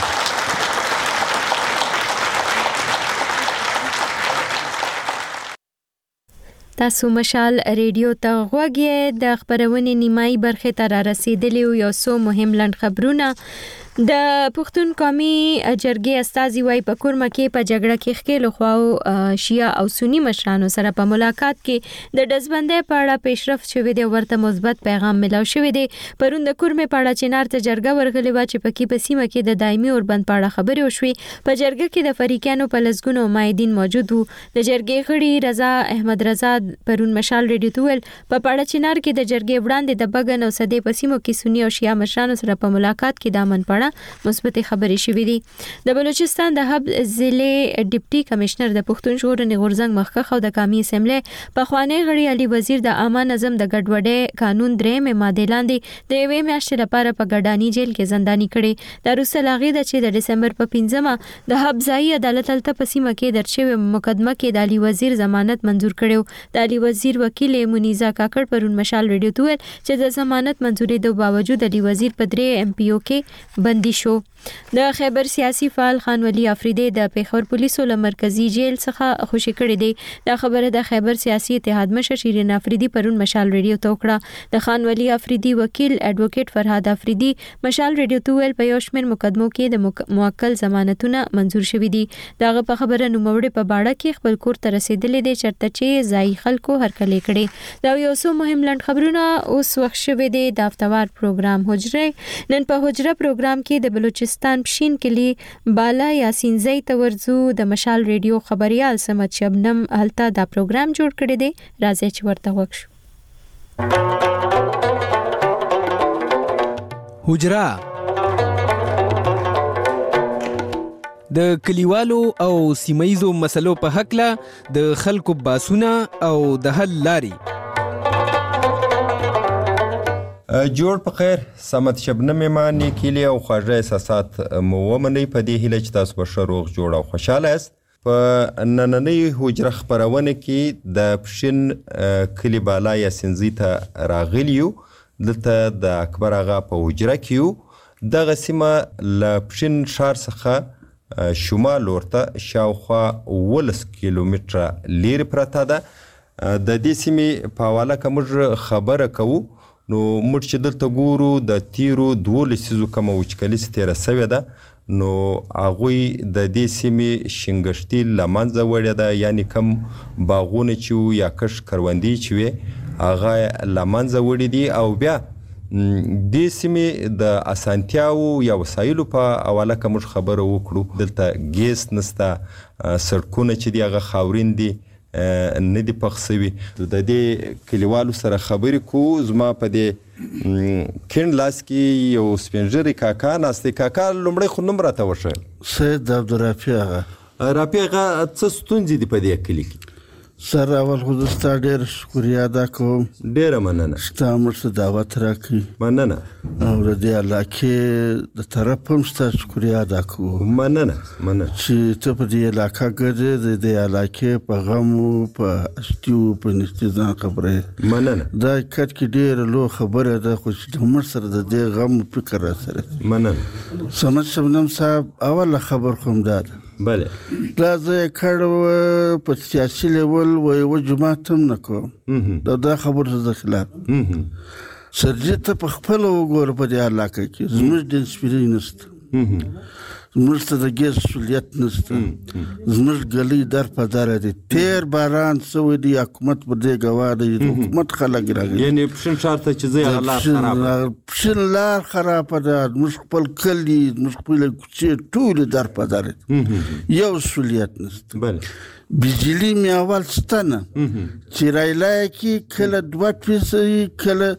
تاسو مشال ریډیو ته غوږ یې. د خبرونې نیمایي برخې ته را رسیدلی یو څو مهم لنډ خبرونه. د پښتون قومي جرګې استازي وايي په کورمه کې په جګړه کې ښکېلو خواو شیعه او سنی مشرانو سره په ملاقات کې د ډزبندۍ په اړه پیشرفت شوی دی، ورته مثبت پیغام ملاو شوی دی. پرون د کورمې په اړه چنار ته جرګه ورغلې وه چې پکې په سیمه کې د دایمي اوربند په اړه خبرې وشوې. په جرګه کې د فریقانو په لسګونو مایدین موجود وو. د جرګې غړي رضا احمد رضا پرون مشال ریډیو ته ویل په پاړه چنار کې د جرګې وړاندې د بګن او سدې په سیمو کې سنی او شیعه مشرانو سره په ملاقات کې د امن په مثبت خبرې شوې دي. د بلوچستان د حب ضلع ډیپټي کمشنر د پښتون ژغورنې غورځنګ مخکخ او د قومي اسمبلی پخوانی غړي علي وزیر د عامه نظم د ګډوډۍ قانون 3 ماده لاندې د یوې میاشتې لپاره په ګډانی جیل کې زنداني کړي. د روسه لاغې د چې د دسمبر په 15 د حب ځای عدالت تل په سیمه کې درچوي مقدمه کې د علي وزیر ضمانت منزور کړو. د علي وزیر وکیل منیزا کاکړ پرون مشال ریډیو ته ویل چې د ضمانت منزوري د باوجود علي وزیر په 3 MPO کې بندي شو. د خیبر سیاسي فعال خان ولی افریدی د پیښور پولیسو له مرکزی جیل څخه خوشی کړی دی. دا خبره د خیبر سیاسي اتحاد مشر شیرین افریدی پرون مشال ریډیو ته وکړه. د خان ولی افریدی وکیل اډوکیټ فرهاد افریدی مشال ریډیو ته ویل په یو شمېر مقدمو کې د موکل ضمانتونه منزور شوي دي. دغه په خبره نوموړی په باړه کې خپل کور ته رسیدلی دی چرته چې ځای خلکو هرکلی کړي. دا یو څو مهم لنډ خبرونه اوس وخت شوي دي. د هفتوار پروګرام حجره نن په حجره پروګرام کې د بلوچستان پشین کلی بالا یاسین زئی ته ورځو. د مشال ریډیو خبريال سمت شبنم هلته دا پروګرام جوړ کړی دی. راځي چې ورته وښو. حجره د کلیوالو او سیمایزو مسلو په حق له د خلکو باسونه او د حل لاري. جوړ په خیر سمت شبنم ما نیکیلی او خواږه احساسات مو ومنئ په دې هیله چې تاسو به ښه روغ جوړ او خوشحاله یاست. په نننۍ حجره خپرونه کې د پشین کلي بالا یاسین زئی ته راغلي یو. دلته د اکبر آغا په حجره کې یو. دغه سیمه له پشین ښار څخه شمال ورته شاوخوا 12 کیلومتره لیرې پرته ده. د دې سیمې په حواله که موږ خبره کوو نو موږ چې دلته ګورو د تیرو 2 لسیزو کومه وچکالي چې تېره سوې ده نو هغوی د دې سیمې شینګښتي له منځه وړې ده. یعنې کم باغونه چې وو یا کښت کروندې چې وې هغه له منځه وړي دي. او بیا دې سیمې د اسانتیاو یا وسایلو په حواله که موږ خبره وکړو دلته ګیس نسته، سړکونه چې دي هغه خاورین دي نه دي پخ سوي. د دې کلیوالو سره خبرې کوو. زما په دې کیڼ لاس کې یو سپینږیری کاکا ناست دی. کاکا لومړی خو نوم راته وښیل. سید عبدالرافع آغا. رافع آغا څه ستونزې دي په دې کلي کې؟ سر اول خو زه ستا ډېره شکریه ادا کوم. ډېره مننه. ستا موږ ته دعوت راکړي. مننه. او د دې علاقې د طرف هم ستا شکریه ادا کوو. مننه مننه چې ته په دې علاقه ګرځې د دې علاقې په غمو په اشتیو په نشتي ځان خبرې. مننه. دا حقیقت کې ډېره لویه خبره ده خو چې د عمر سره د دې غم فکر را سره. مننه. سمت شبنم صاحب اوله خبر خو همدا ده. بله. دا زه یې کړی په سیاسي لیول و یوه جماعت هم نه کوم. دا خبرو ته زه خلاف. سرجي ته په خپله وګوره په دې علاقه کې زموږ د انسپیري نشته. زموږ ته د ګیس سهولیت نشته، زموږ ګلۍ در په دره دي. تیر باران شوی دی، حکومت پر دې ګواه دی، حکومت خلک راغلي. یعنی پښین ښار ته چې ځئ هغه لار خرابه، پښین لار خرابه ده. زموږ خپل کلي، زموږ خپلې کوڅې ټولې در په دره دي، یو سهولیت نشته. بجلی مې اول شته نه، چې رایلای کې کله 2% کله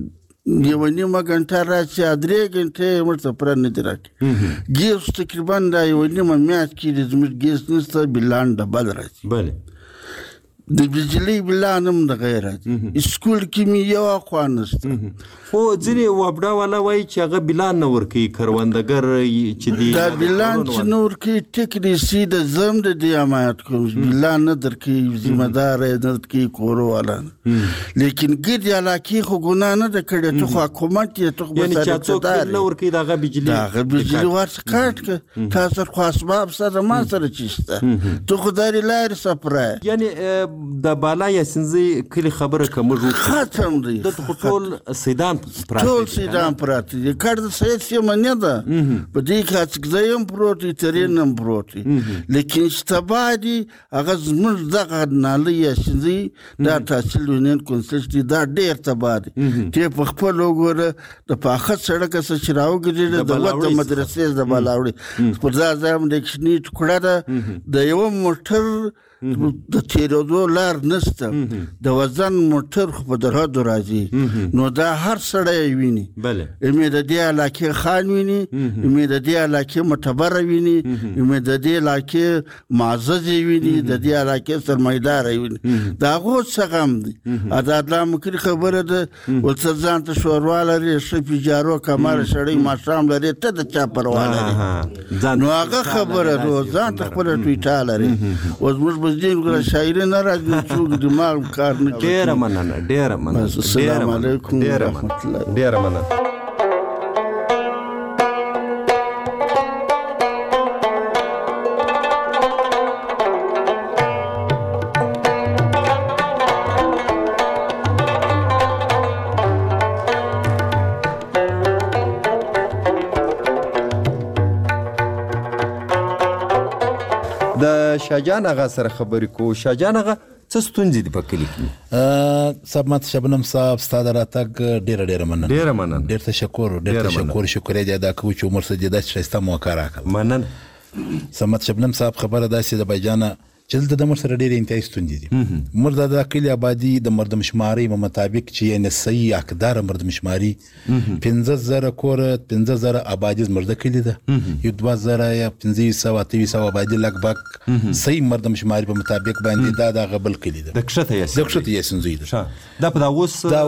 1.5 غنټه راشي، 3 غنټې موږ ته پوره نه دي راکړي. ګیس تقریبا دا 1.5 میاشت کې زموږ ګیس نشته، بلان ډبل راځي. د بجلی بلان هم دغه راځي. سکول کې مې یو اخوا نشته. خو ځینې وابډا والا وایي چې هغه بلان نه ورکوي کروندګر چې دی، دا بلان چې نه ورکوي ټیک ریسي د زم د دې حمایت کوم، بلان نه درکوي، ذمه دار یې نه درکوي کورو والا نه. لیکن ګردې علاقې خو ګناه نه ده کړې، ته خو حکومت یې، ته خو یعنی چې څوک بل نه ورکوي د هغه بجلي، د هغه بجلي ورڅخه کاټ کړه. تا سره خو اسباب سره ما سره چې شته، ته خو دارې لارې سپرایه. یعنی د بالا یاسینزی کلی خبره کومه ختم دی، د ټول سیدان پراته، ټول سیدان پراته دي. کړه د سید سیمه نه ده په دې کې، هڅګځای هم پروت دی، ترین هم پروت دی. لیکن اشتباه دي هغه زموږ دغه نالۍ یاسینزی دا تحصیل یونین کونسل دی، دا ډېر تباه دی. چې په خپل وګوره د پاخه سړک څخه چې راوګرځېده د وطن مدرسې د بالاوړي پر ځای ځای هم د کښني ټوکړه ده، د یو موټر د تیرېدو لار نشته، د وزن موټر خو په درحدو راځي. نو دا هر سړی ویني، امې د دې علاقې خان ویني، امې د دې علاقې معتبره ویني، امې د دې علاقې معزز ویني، د دې علاقې سرمایدار ویني. د هغو څخه هم دي. دا الله مکري خبره ده، ورته ځان ته شوروا لري، ښه پیجارو کماره سړی ماښام لري، ته د چا پروا لري. نو هغه خبره ده، ځان ته خپله ټویټا لري. اوس موږ دې شاعري نه راځي، څوک دماغ کار نه کوي. ډېره مننه، ډېره مننه. السلام علیکم ورحمت الله. ډېره مننه. شاهجان آغا سره خبرې کوو. شاهجان آغا څه ستونزې دي په کلي کې؟ صاحب شبنم صاحب ستا د راتګ ډېره مننه. ډېره مننه. ډېر تشکر شکریه دې ادا کوو چې عمر صدیق داسې ښایسته موقع راکړه. مننه. صمد شبنم صاحب خبره داسې د بایجانه چې دلته د مر سره ډېرې انتهایی ستونزې دي. مر د کلي آبادي د مردمشمارۍ په مطابق چې یعنې صحیح حقداره مردمشماري 15,000 کوره 15,000 آبادي زموږ د کلي ده، یو 2,000 یا 500 آبادي لږ بګ صحیح مردمشماري په مطابق باندې دا د هغه بل کلي ده، د کښته یاسینزوی ده. دا په دا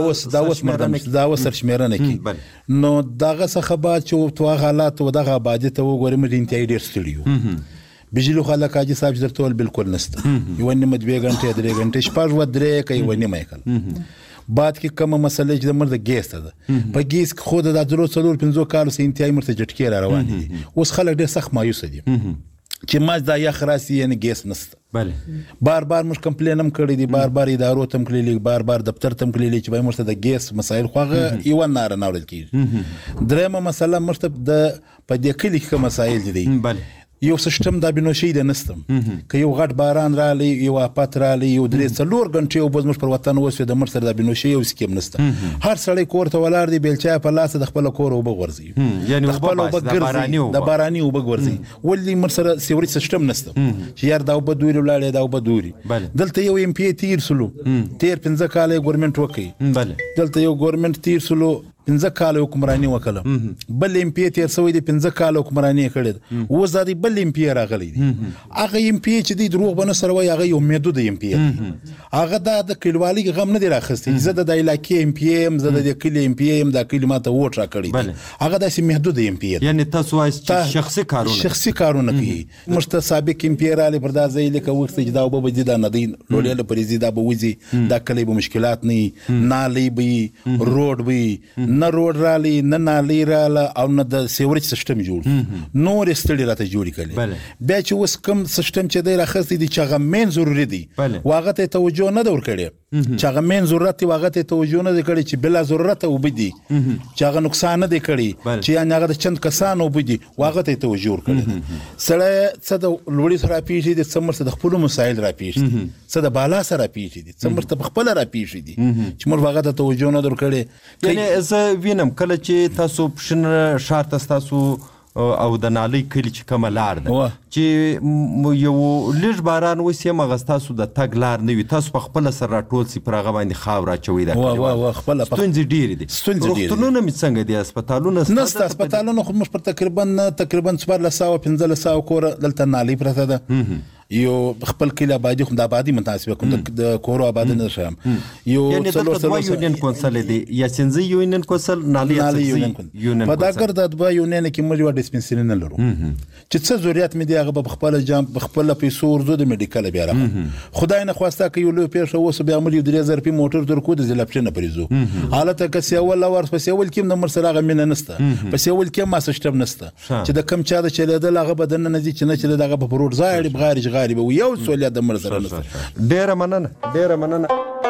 اوس سرشمېرنه کې. نو دغه څخه بعد چې تو هغه حالات و دغه آبادي ته وګورې مر انتهایی ډېر ستړي وو. بجلی خلک حاجي صاحب چې درته بالکل نشته، 1.5 2 غنټې 3 غنټې شپږ و 3 کوي 1.5 کال. بعد کې کومه مسله چې د مرد ګیس ته ده، په ګیس کې خو د 4 کالو سه انتهایی مرته جټکې را روان دي. اوس خلک ډېر سخت مایوس دي چې ما دا یخ راسي یعنی ګیس نشته. بار موږ کمپلین هم کړی دي، بار ادارو ته هم کړی، بار دفتر ته هم کړی چې به مرته د ګیس مسایل خو هغه یو نه راوړل کیږي. درېمه مسله مرته د په دې کلي کې مسایل دي. یو سیستم دا بنوشي د نستم که یو غټ باران رالی، یو آفت رالی، یو 3-4 غنټې او بز مش پر وطن اوسې د مر سره د بنوشي یو سکیم نسته. هر سړی کور ته ولاړ دی، بیلچا په لاس د خپل کور او بغورځي، یعنی خپل او بغورځي، د باراني او بغورځي. ولې مر سره سیوري سیستم نسته چې یار دا وبدوري ولاړې دا وبدوري. دلته یو ایم پی تیر سلو 15 کال ګورنمنت وکي، دلته یو ګورنمنت تیر سلو 15 کال حکمرانی وکړه، بل ایم پی تیر سوی دی 15 کال حکمرانی کړي. اوس دا دی بل ایم پی راغلی دی، هغه ایم پی چې دی دروغ بنه سره وای، هغه یو محدود ایم پی دی، هغه د کلیوالي غم نه دی راخستی. زه د علاقې ایم پی ایم، زه د کلی ایم پی ایم، د کلی ماته ووټ را کړی، هغه داسې محدود ایم پی دی. یعنی تاسو وایي شخصي کارونه کوي. مشته سابق ایم پی رالی پر دا ځای لکه وخت چې دا وب دي دا نه دی لولې پرېزي دا به وځي، دا کلی به مشکلات نه نالي به روډ به نه روډ رالی نه نالي راله او نه د سیوریج سیستم جوړ، نور ستړي راته جوړی کړي. بیا چې اوس کوم سیستم چې دی راخستی دی چې هغه مین ضروري دی، واغه ته توجه نه ور کړي. چې هغه مین ضرورت یې هغه ته توجه نه دی کړی چې بلا ضرورته اوبه دي چې هغه نقصان نه دی کړی چې یعنې هغه د چند کسانو اوبه دي هغه ته یې توجه ورکړی سړی څه د لوړي سره راپېښې دي څه مرسته د خپلو مسایل راپېښې دي څه د بالا سره راپېښې دي څه مرسته په خپله راپېښې دي چې موږ هغه ته توجه نه درکړې. یعنې زه وینم کله چې تاسو پښین ښار ته ستاسو او د نالۍ کلي چې کومه لار ده چې یو لږ باران وسي همغه ستاسو د تګ لار نه وي تاسو په خپله سر راټول سي پر هغه باندې خاوره اچوئ دا ستونزې ډېرې دي. روغتونونه مې څنګه دي هسپتالونه نسته هسپتالونه خو موږ پر تقریبا 1400 کوره دلته نالۍ پرته ده یو خپل کلی آبادي خو د آبادي متناسبه کوم د کورو آبادي نه شم یو څلور یونین کونسل دی یا سنځي یونین کونسل نالي یونین په دا ګر د دوا یونین کې موږ یو ډیسپنسری نه لرو چې څه ضرورت مې دی هغه په خپل جام په خپل پیسو ورزو د میډیکل بیا راځم خدای نه خواسته کې یو لوی پیښه وسه بیا موږ 3000 په موټر درکو د زلپشنه پریزو حالت که سیول ور په سیول کې نمبر سره هغه مين نسته په سیول کې ما سیستم نسته چې د کم چا د چلیدل هغه بدن نه دي چې نه چلیدل هغه په پروت ځای بغارج غالب یو سوالیا د مرزه ډیره مننه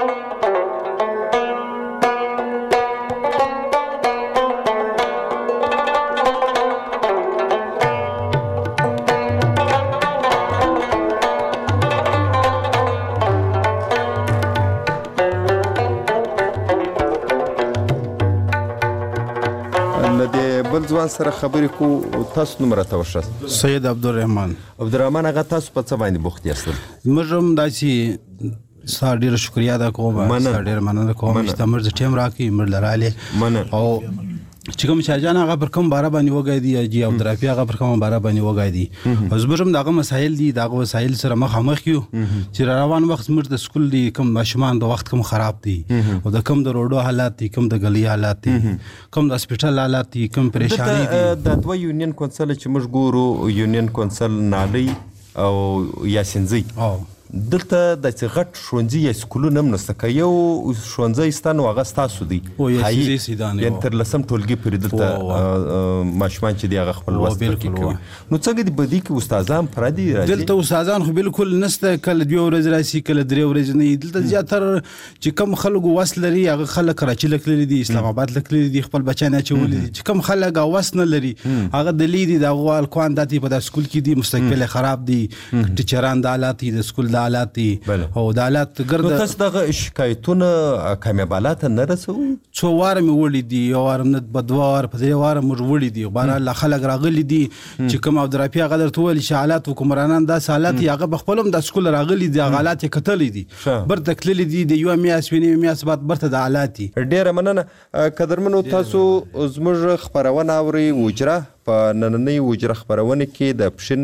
ځوان سره خبرې کو تاسو نوم راته وښه. سید عبدالرحمن هغه تاسو په څه باندې بوخت یاست؟ موږ هم داسې ستا ډېره شکریه ادا کوم ستا ډېره مننه کوم چې ته موږ د ټیم راکړې موږ لرالې او چې کوم شاهجان هغه پر کوم باره باندې وږی دی جی عبدالرافي هغه پر کوم باره باندې وږی دی او زموږ هم دغه مسایل دي دغه وسایل سره مخامخ یو چې روان وخت زموږ د سکول دی کوم ماشومان د وخت کوم خراب دي او د کوم د روډو حالات دي کوم د غلي حالات دي کوم د هسپټال حالات دي کوم پریشانی دي د دوه یونین کونسل چې موږ ګورو یونین کونسل نالۍ او یاسینځي دلته د غټ ښوونځي یا سکولونه هم نشته که یو ښوونځی سته نو هغه ستاسو دی یعنې تر لسم ټولګي پورې دلته ماشومان چې دي هغه خپل لوست پکې کوي نو څنګه دي په دې کې استادان پوره دي دلته استادان خو بالکل نشته کله 2 ورځې راشي کله 3 ورځې نه دلته زیاتره چې کم خلکو وس لري هغه خلک کراچي لکلي دي اسلام آباد لکلي دي خپل بچیان اچولي دي چې کم خلک وس نه لري هغه د لیدي د غوال کوان داتي په سکول کې دي مستقبل خراب دي ټیچران د حالات د سکول د حالات دي او د حالات ګرد تاسو دغه شکایتونه کامیابالات نه رسوي څو واره مې وړي دي یو واره نه بدوار په دې واره مې وړي دي بهر خلک راغلي دي چې کوم عبدالرافي هغه درته ویل چې حالات حکمرانان دا حالات هغه بخپلم د سکول راغلي دي حالات کتلې دي برته کللې دي د یو میاس ویني میاس بعد برته د حالات ډیره مننه قدرمنو تاسو زموږ خبرونه اوري وجره په نننۍ وجره خبرونه کې د پښین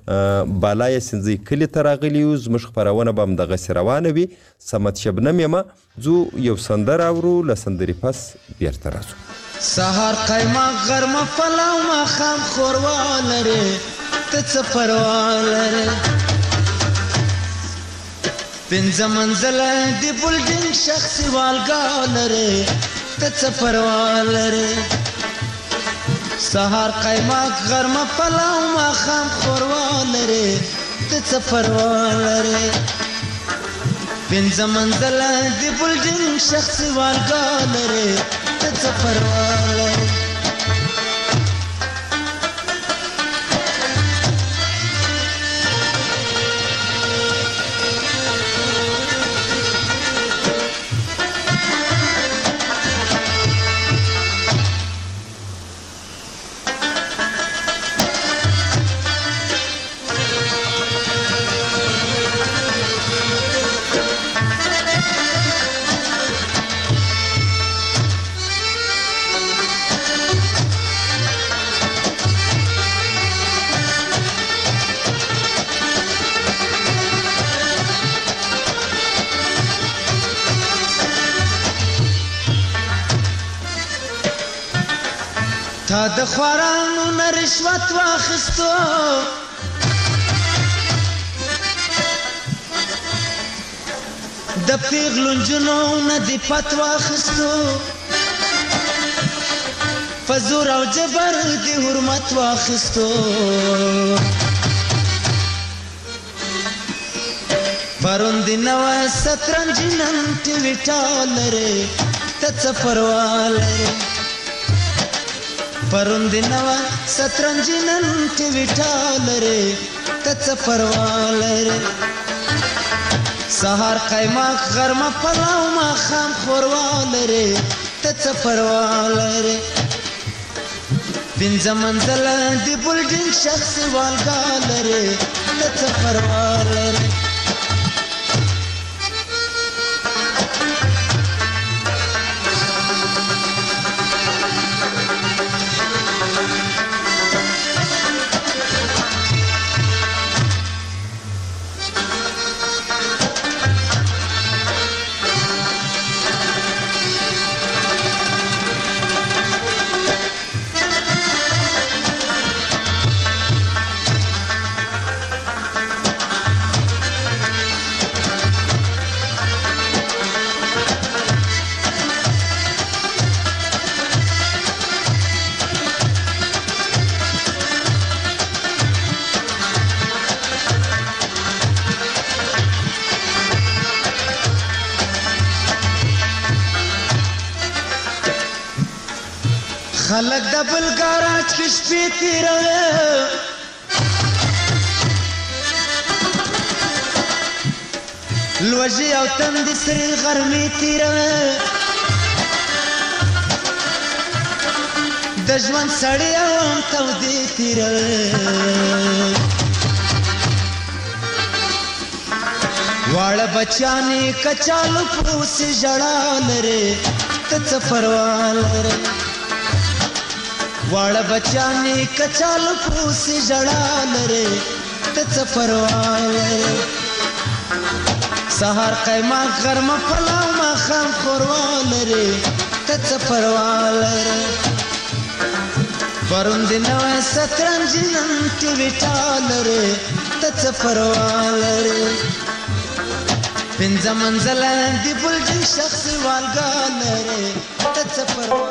بالای سنځي کلی ته راغلي یو زموږ خبرونه به همدغسې روانه وي صمد شبنم یمه زو یو سندره اورو له سندرې پس بیرته راځو سهار قیمه غرمه پلاو ماښام ښوروا لرې ته څه پروا لرې پنځه منزله د بلډینګ شخصي والګا لرې ته څه پروا لرې سهار قیماق غرمه پلاو ماښام ښوروا لرې ته څه پروا لرې پنځه منزله د بلډینګ شخصي والګا لرې ته څه پروا لرې تا د خوارانو نه رشوت واخیستو د پیغلو نجونو نه دې پت واخیستو په زور او جبر دې حرمت واخیستو په پرون دی نوه سترنج نن ټیوي ټالره ته څه پروا لرې پرون دی نوه سترنج نن ټیوي ټالره ته څه پروا لرې سهار قیماق غرمه پلاو ماښام ښوروا لرې ته څه پروا لرې پنځه منزله د بلډینګ شخصي والګا لرې ته څه پروا لرې خلق د بل ګاراج کې شپې تېروي لوږې او تندې سرې غرمې تېروي د ژوند سړې او هم تودې تېروي واړه بچیان یې کچالو پوسې ژړا لرې ته څه پروا لرې واړه بچیان یې کچالو پوسې ژړا لرې ته څه پروا لرې سهار قیماق غرمه پلاو ماښام ښوروا لرې ته څه پروا لرې پرون د نوی سترنج نن ټیوي ټالرې ته څه پروا لرې پنځه منزله د بلډینګ شخصي والګا لرې ته څه پروا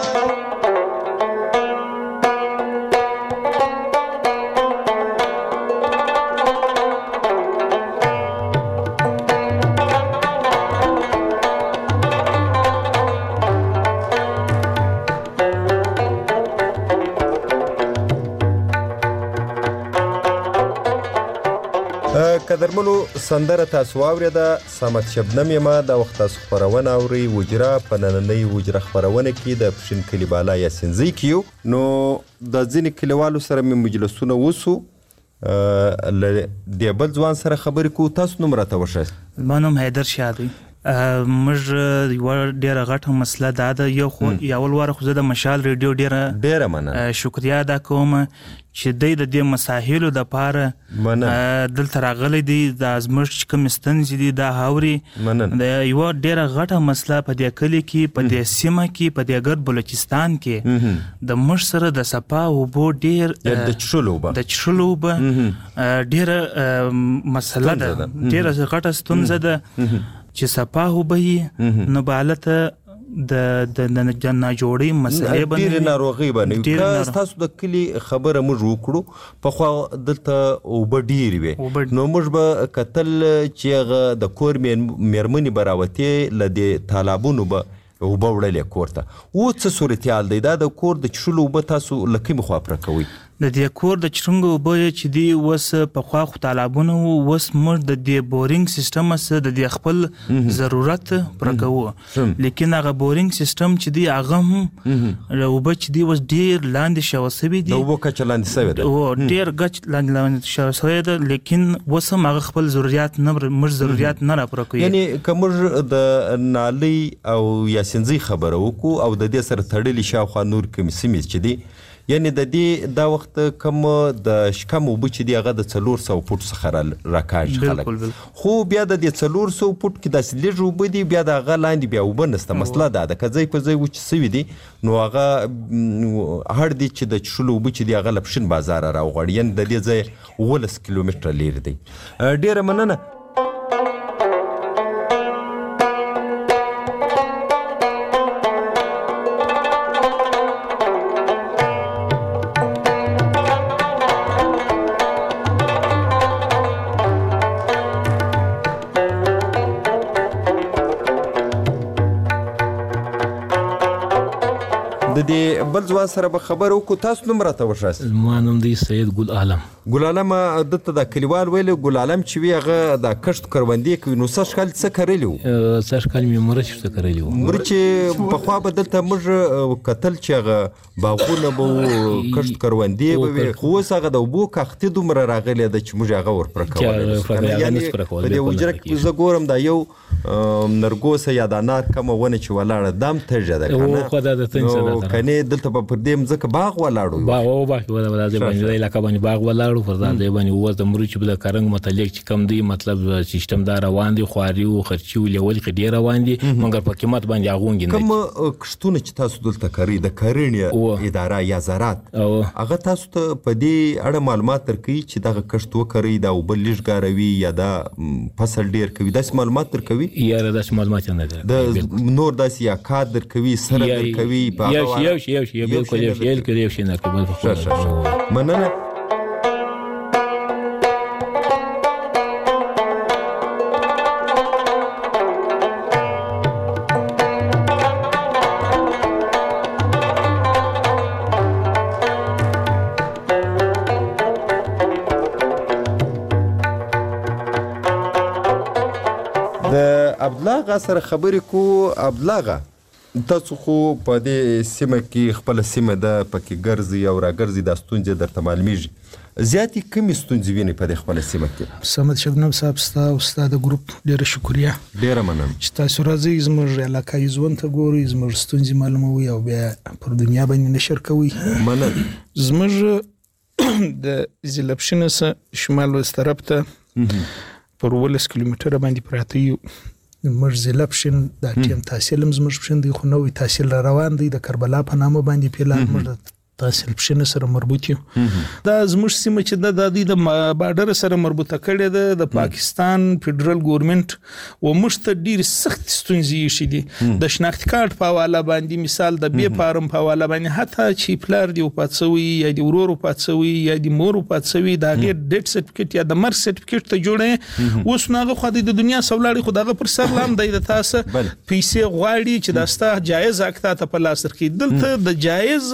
قدرمنو سندره تاسو واورېده صمد شبنم یمه دا وخت تاسو خپرونه اورئ وجره په نننۍ وجره خپرونه کې د پښین کلي بالا یاسینزۍ کې یو نو د ځینې کلیوالو سره مې مجلسونه وسو له دې بل ځوان سره خبرې کوو تاسو نوم راته وښایاست زما نوم حیدر شاه دی موږ یوه ډېره غټه مسله دا ده یو خو اول واره خو زه د مشال ریډیو ډېره مننه شکریا ادا کوم چې دی د دې مساحلو دپاره دلته راغلی دی دا زموږ چې کوم ستونزې دي دا هاوري د یوه ډېره غټه مسله په دې کلي کې په دې سیمه کې په دې ګرد بلوچستان کې د موږ سره د صفا اوبو ډېر د چښلو اوبه ډېره مسله ده ډېره غټه ستونزه ده چې صفا اوبه یې نو به هلته د ناجوړۍ مسلې به ډېرې ناروغۍ به نه وي که ستاسو د کلي خبره موږ وکړو پخوا دلته اوبه ډېرې وې نو موږ به کتل چې هغه د کور مېرمنې به راوتې له دې تالابونو به اوبه وړلې کور ته اوس څه صورتحال دی دا د کور د چښلو اوبه تاسو له کومې خوا پوره کوئ د دې کور د چرنګو اوبه چې دي اوس پخوا خو تالابونه وو اوس موږ د دې بورینګ سیسټم سره د دې خپل ضرورت پوره کوو لیکن هغه بورینګ سیسټم چې دی هغه هم اوبه چې دي اوس ډېر لاندې شوی سوي دي د اوبو کچه لاندې سوې ده ډېر لاندې شوی ده لیکن اوس هم هغه خپل ضرورت نه راپوره کوي یعنې که موږ د نالۍ او یاسینزۍ خبره وکړو او د دې سره تړلي شاوخوا نور کومې سیمې چې دي یعنی د دې دا وخت کوم د شکم اوبه چې دی هغه د 400 فوټ څخه راکاږي خلک خو بیا د دې 400 فوټ کې داسې لږ اوبه دي بیا د هغه لاندې بیا اوبه نشته مسله دا ده که ځای په ځای وچ سوي دي نو هغه هر دی چې د چښلو اوبه چې دی هغه له پښین بازاره راوغواړي یعنې د دې ځای 15 کیلومتره لرې دی ډېره مننه د دې بل ځوان سره به خبر وکړو. تاسو نوم راته وښایاست. زما نوم دی سید ګل عالم. ګل عالم دته د کلیوال ویل ګل عالم چې وی هغه د کښت کروندې کوي. نو سږ کال څه کرلی و؟ سږ کال مې مرچ څه کرلی و. مرچ پخوا به دلته موږ کتل چې هغه باغونه به کښت کروندې به وي، خو اوس هغه د اوبو کښتې دومره راغلی ده چې موږ هغه ورپره کولی. یعنې په دې حجره کې زه ګورم دا یو نرګوسه یا د انار کومه ونه چې ولاړه دا هم تږه ده که نه؟ نو کنې دلته به پر دې مځکه باغ ولاړ و. باغ ځای باندې د علاقه باندې باغ ولاړ و، پر دا ځای باندې اوس د مرچو د کارنګ متعلق چې کم دی، مطلب سیستم دا روان دی، خواري او خرچي او لیول کې ډېر روان دي، مګر په قیمت باندې هغونګ نه. کوم کښتونه چې تاسو دلته کوي د کرنې اداره یا زراعت هغه تاسو ته په دې اړه معلومات درکوي چې دغه کښت وکړئ، دا اوبه لږ کاروي یا دا فصل ډېر کوي، داسې معلومات درکوي؟ یاره داسې معلومات نه لري. د نور داسې یا کار درکوي، سره درکوي؟ یو شی بالکل یو شی نه کوي. مننه. عبدالله سره خبرې کو. عبدالله تاسو خو په دې سیمه کې خپل سیمه ده، پکې ګرځي او راګرځي، دا ستونزې درته معلومیږي. زیاتې کومې ستونزې وینئ په دې خپل سیمه کې؟ صمد شبنم صاحب ستا او ستا د ګروپ ډېره شکریه. ډېره مننه چې تاسو راځئ زموږ علاقایي ژوند ته ګورئ، زموږ ستونزې معلوموئ او بیا پر دنیا باندې نشر کوئ. مننه. زموږ د ضلع څخه شمال لویدیځ طرف ته پر 18 کیلومتره باندې پراته یو. زموږ ضلع پښین دا ټیم تحصیل هم زموږ پښین دی، خو نوی تحصیل را روان دی د کربلا په نامه باندې فعلا موږ تحصیل پښین سره مربوط یو. دا زموږ سیمه چې د د بارډر سره مربوطه کړې ده د پاکستان فدرال ګورنمنت و موږ ته ډېرې سختې ستونزې ایښې دي د شناختي کارت په حواله باندې، مثال د بې فارم په حواله باندې، حتی چې پلار دی وفات شوی یا د ورور وفات شوی یا د مور وفات شوی د هغې ډیټ سرټیفیکټ یا د مرګ سرټیفیکټ ته جوړی. اوس نو هغه خو د دنیا سولاړي خو دغه پر سر لام دی د تاسو پیسې غواړي چې دا ستا جایز حق ته په لاس درکړي. دلته د جایز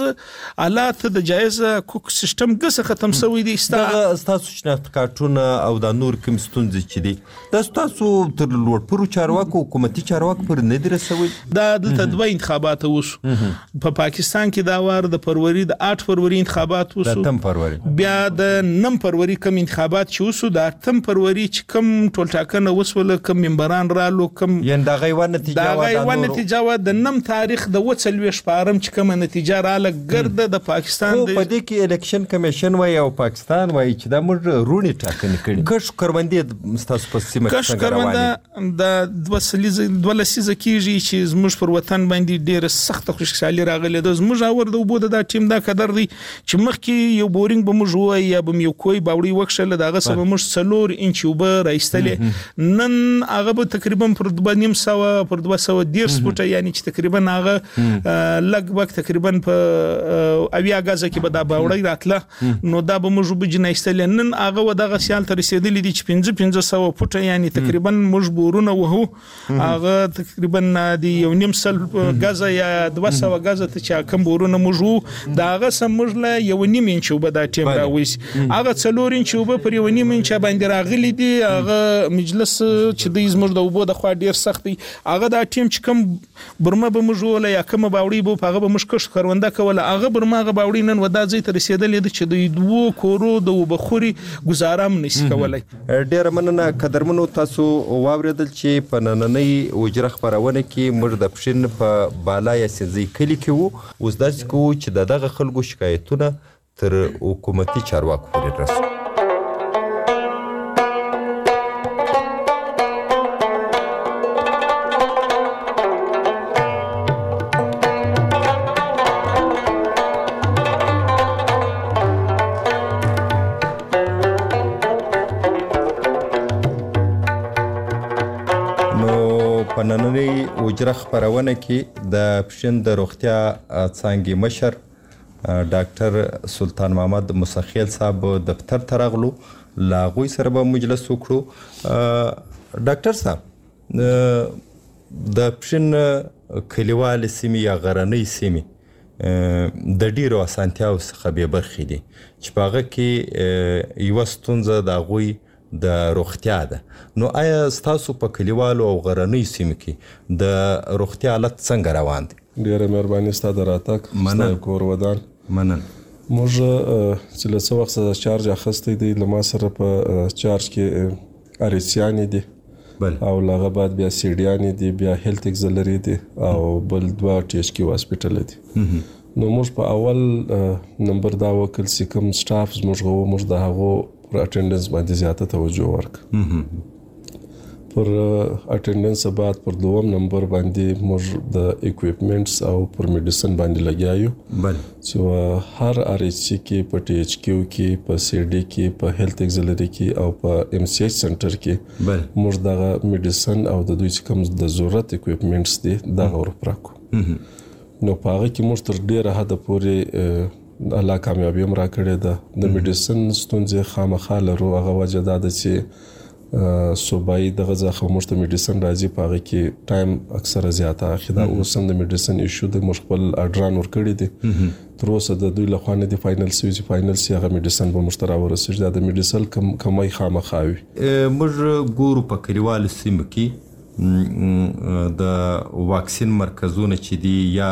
د جایز کوک سیستم ګسه ختم شوی دی. تاسو شناخت کارتونه او د نور کوم ستونزې چې دي تاسو تر لوړپوړو چارواکو حکومتي چارواکو پر نه دي رسوي؟ دا دلته دوه انتخابات اوس په پاکستان کې دا وار د فروری د 8 فروری انتخابات اوس، د 8 فروری بیا د 9 فروری کوم انتخابات چې اوس د 8 فروری چې کوم ټول ټاکنه وسول کوم ممبران رالو کوم یان دا غیوه نتیجه و د 9 تاریخ د 40 شپارم چې کوم نتیجه رااله ګرده د پاکستان خو په دې کې الیکشن کمیشن وایي او پاکستان وایي چې دا موږ رونی ټاکنې کړي. کښ کروندې ستاسو په سیمه کې څنګه روانې؟ د 2 لسیزه کېږي چې زموږ پر وطن باندې ډېره سخته خوشحالي راغلې ده. زموږ اور د اوبو د ټیم دا قدر دی چې مخکې یو بورینګ به موږ وایي یا به یو کوی باوړی وکښله، دغه سبب موږ 4 انچ اوبه راایستلې. نن هغه به تقریبا پر 200 پر 210 فوټه، یعنی چې تقریبا هغه لګ تقریبا په اویا غازه کې به دا باوړی راتله، نو دا به موږ به جنایستل. نن هغه و دغه سیال ته رسیدلی دي چې 500 فوټه، یعنی تقریبا موږ بورونه وهو هغه تقریبا د 1.5 غازه یا 200 غازه ته چې کوم بورونه موږ دا هغه سم موږ له 1.5 انچ وب دا ټیم راوېس، هغه 4 انچ وب پر 1.5 انچ باندې راغلي دي. هغه مجلس چې د زموږ د وبو د خوا ډیر سخت دی، هغه دا ټیم چې کوم برمه به موږ ولا یا کوم باوړی به هغه به مشکل کرونده کوله، هغه برمه هغه باوړی نن ودا ځای ته رسیدلې ده چې د 2 کورو د وبخوري گزارم نشي کولای. ډیر مننه قدرمنو. تاسو واوریدل چې په نننۍ وجره خبرونه کې موږ د پښین په بالای سنځي کلی کې وو. اوس داسې کوو چې دغه خلکو شکایتونه تر حکومتي چارواکو پورې رسوي. په نننۍ وجره خبرونه کې د پښین د روغتیا څانګې مشر ډاکټر سلطان محمد مسخیل صاحب دفتر ته راغلو، له هغوی سره به مجلس وکړو. ډاکټر صاحب، د پښین کلیوالې سیمې یا غرنۍ سیمې د ډیرو اسانتیاو څخه بې برخې دي چې په هغه کې یوه ستونزه د هغوی د روغتیا ده. نو آیا ستاسو په کلیوالو او غرنیو سیمو کې د روغتیا حالت څنګه روان دی؟ ډیره مهرباني ستا د راتګ، ستا د کور ودان. مننه. موږ چې له څه وخت څخه چارج اخیستی دی، له ما سره په چارج کې اریسیانې دي او له هغه بعد بیا سیډیانې دي، بیا هیلت اکزلري دي او بل 2 ټي ایچ کیو هاسپیټل دي. نو موږ په اول نمبر دا وکړل چې کوم سټاف موږ د هغو پر اټینډنس باندې زیاته توجه ورکړو. پر اټینډنس بعد پر دوم نمبر باندې موږ د اکویپمنټس او پر میډیسن باندې لګیایو چې هر آر ایچ سی کې، په ټي ایچ کیو کې، په سی ډي کې، په هیلت اکزلري کې او په ام سی ایچ سنټر کې موږ دغه میډیسن او د دوی چې کوم د ضرورت اکویپمنټس دي دغه ورپراکو. نو په هغه کې موږ تر ډیره حده پورې الله کامیابي هم راکړې ده. د میډیسن ستونزې خامخا لرو، هغه وجه دا ده چې صوبایي دغه ځخه موږ ته میډیسن راځي، په هغه کې ټایم اکثره زیاته اخی. دا اوس هم د میډیسن ایشو د موږ خپل اډران ورکړي دي، تر اوسه د دوی لخوا نه دي فاینل سوي چې فاینل سي هغه میډیسن به موږ ته راورسېږي. دا د میډیسن کمی خامخا وي. موږ ګورو په کلیوالو سیمو کې د واکسین مرکزونه چې دي یا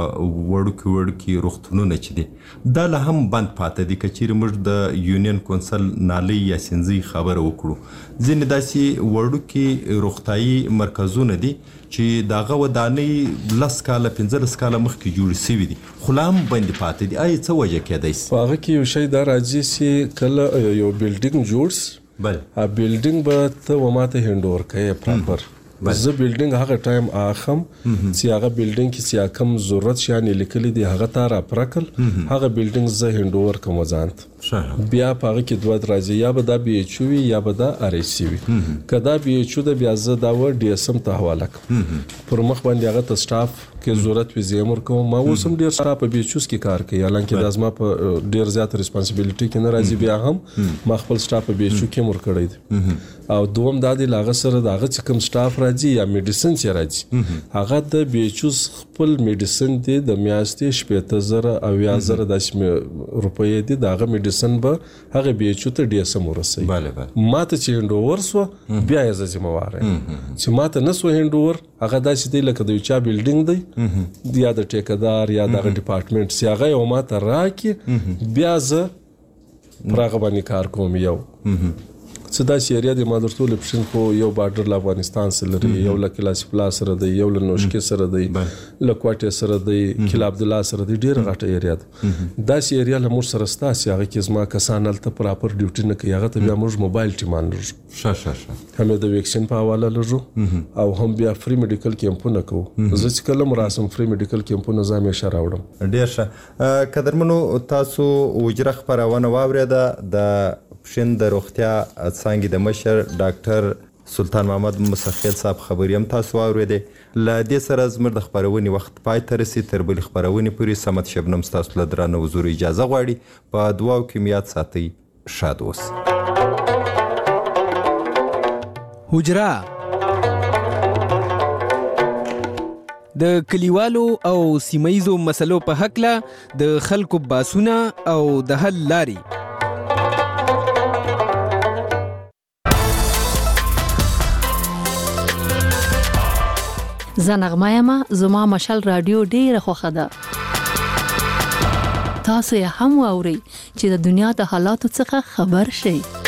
وړوکي روغتونونه چې دي دا له هم بند پاته دي. که چیرې موږ د یونین کونسل نالۍ یا سینځي خبره وکړو، ځینې داسې وړوکي روغتیایي مرکزونه دي چې د هغه ودانۍ 10 کاله 15 کاله مخکې جوړې سوي دي خو لا هم بندې پاتې دي. آیا څه وجه کیدای شي؟ په هغه کې یو شی دا راځي چې کله یو بلډینګ جوړ سي، بلډینګ به ته وماته هینډ اوور کوې پراپر. زه بلډینګ هغه ټایم اخم چې هغه بلډینګ کې چې کوم ضرورت شیان لیکلي دي هغه تا را پرکل، هغه بلډینګ زه هینډ اوور کوم ځان ته. بیا په هغه کې دوه راځي، یا به دا بي ایچ وي یا به دا ار ایچ سی وي. که دا بي ایچ او د بیا زه دا و ډي اس ام ته حواله کوم، پر مخ باندې هغه ته سټاف کې ضرورت وي زه امر کوم. ما اوس هم ډیر سټاف په بي ایچ اوس کې کار کوي، حالانکه د ازما په ډیر زیات ریسپانسیبিলিټي کې نه راځي. بیا هم ما خپل سټاف په بي ایچ او کې امر کړی دی. او دوم دا دی لاغه سره داغه چې کوم سټاف راځي یا میډیسن چې راځي هغه د بي ایچ او خپل میډیسن دی د میاشتې 15000 او 10000 د روپۍ دی. داغه میډیسن به هغه بي ایچ او ته ډي اس ام ورسوي. ماته چې هند اوور سو بیا یې ذمہوار چې ماته نسو هند اوور هغه داسې دی لکه د یو چا بلډینګ دی یا د ټیکدار یا د ډپارټمنټ سی هغه یو ماته راکې بیا زه پراغه باندې کار کوم. یو څه داسې ایریا د مادرتول پښین کو یو بارډر له افغانستان سره لري، یو له کلاس پلا سره دی، یو له نوشکې سره دی، له کوټه سره دی، کلا عبد الله سره دی. ډیر غټه ایریا ده. داسې ایریا له موږ سره ستاسي هغه کې زما کسان هلته پراپر ډیوټي نه کوي. هغه ته بیا موږ موبایل ټیمان لرو، هم د ویکسین په حواله لرو او هم بیا فری میډیکل کیمپونه کوو. زه چې کله مراسم فری میډیکل کیمپونه زه همیشه راوړم. ډیر ښه. قدرمنو تاسو وجره خبرونه واورېده د پښین د روغتیا څانګې د مشر ډاکټر سلطان محمد مسخیل صاحب خبرې هم تاسو واورېدې. له دې سره زموږ د خپرونې وخت پای ته رسي. تر بلې خپرونې پورې سمت شبنم ستاسو له درانه حضور اجازه غواړي. په دعاو کې مو یاد ساتئ. شاد اوس. حجره د کلیوالو او سیمایزو مسلو په هکله د خلکو باسونه او د حل لاري. زنغمایما زما مشال رادیو ډیره خوښه ده. تاسو یې هم واورئ چې د دنیا د حالاتو څخه خبر شئ.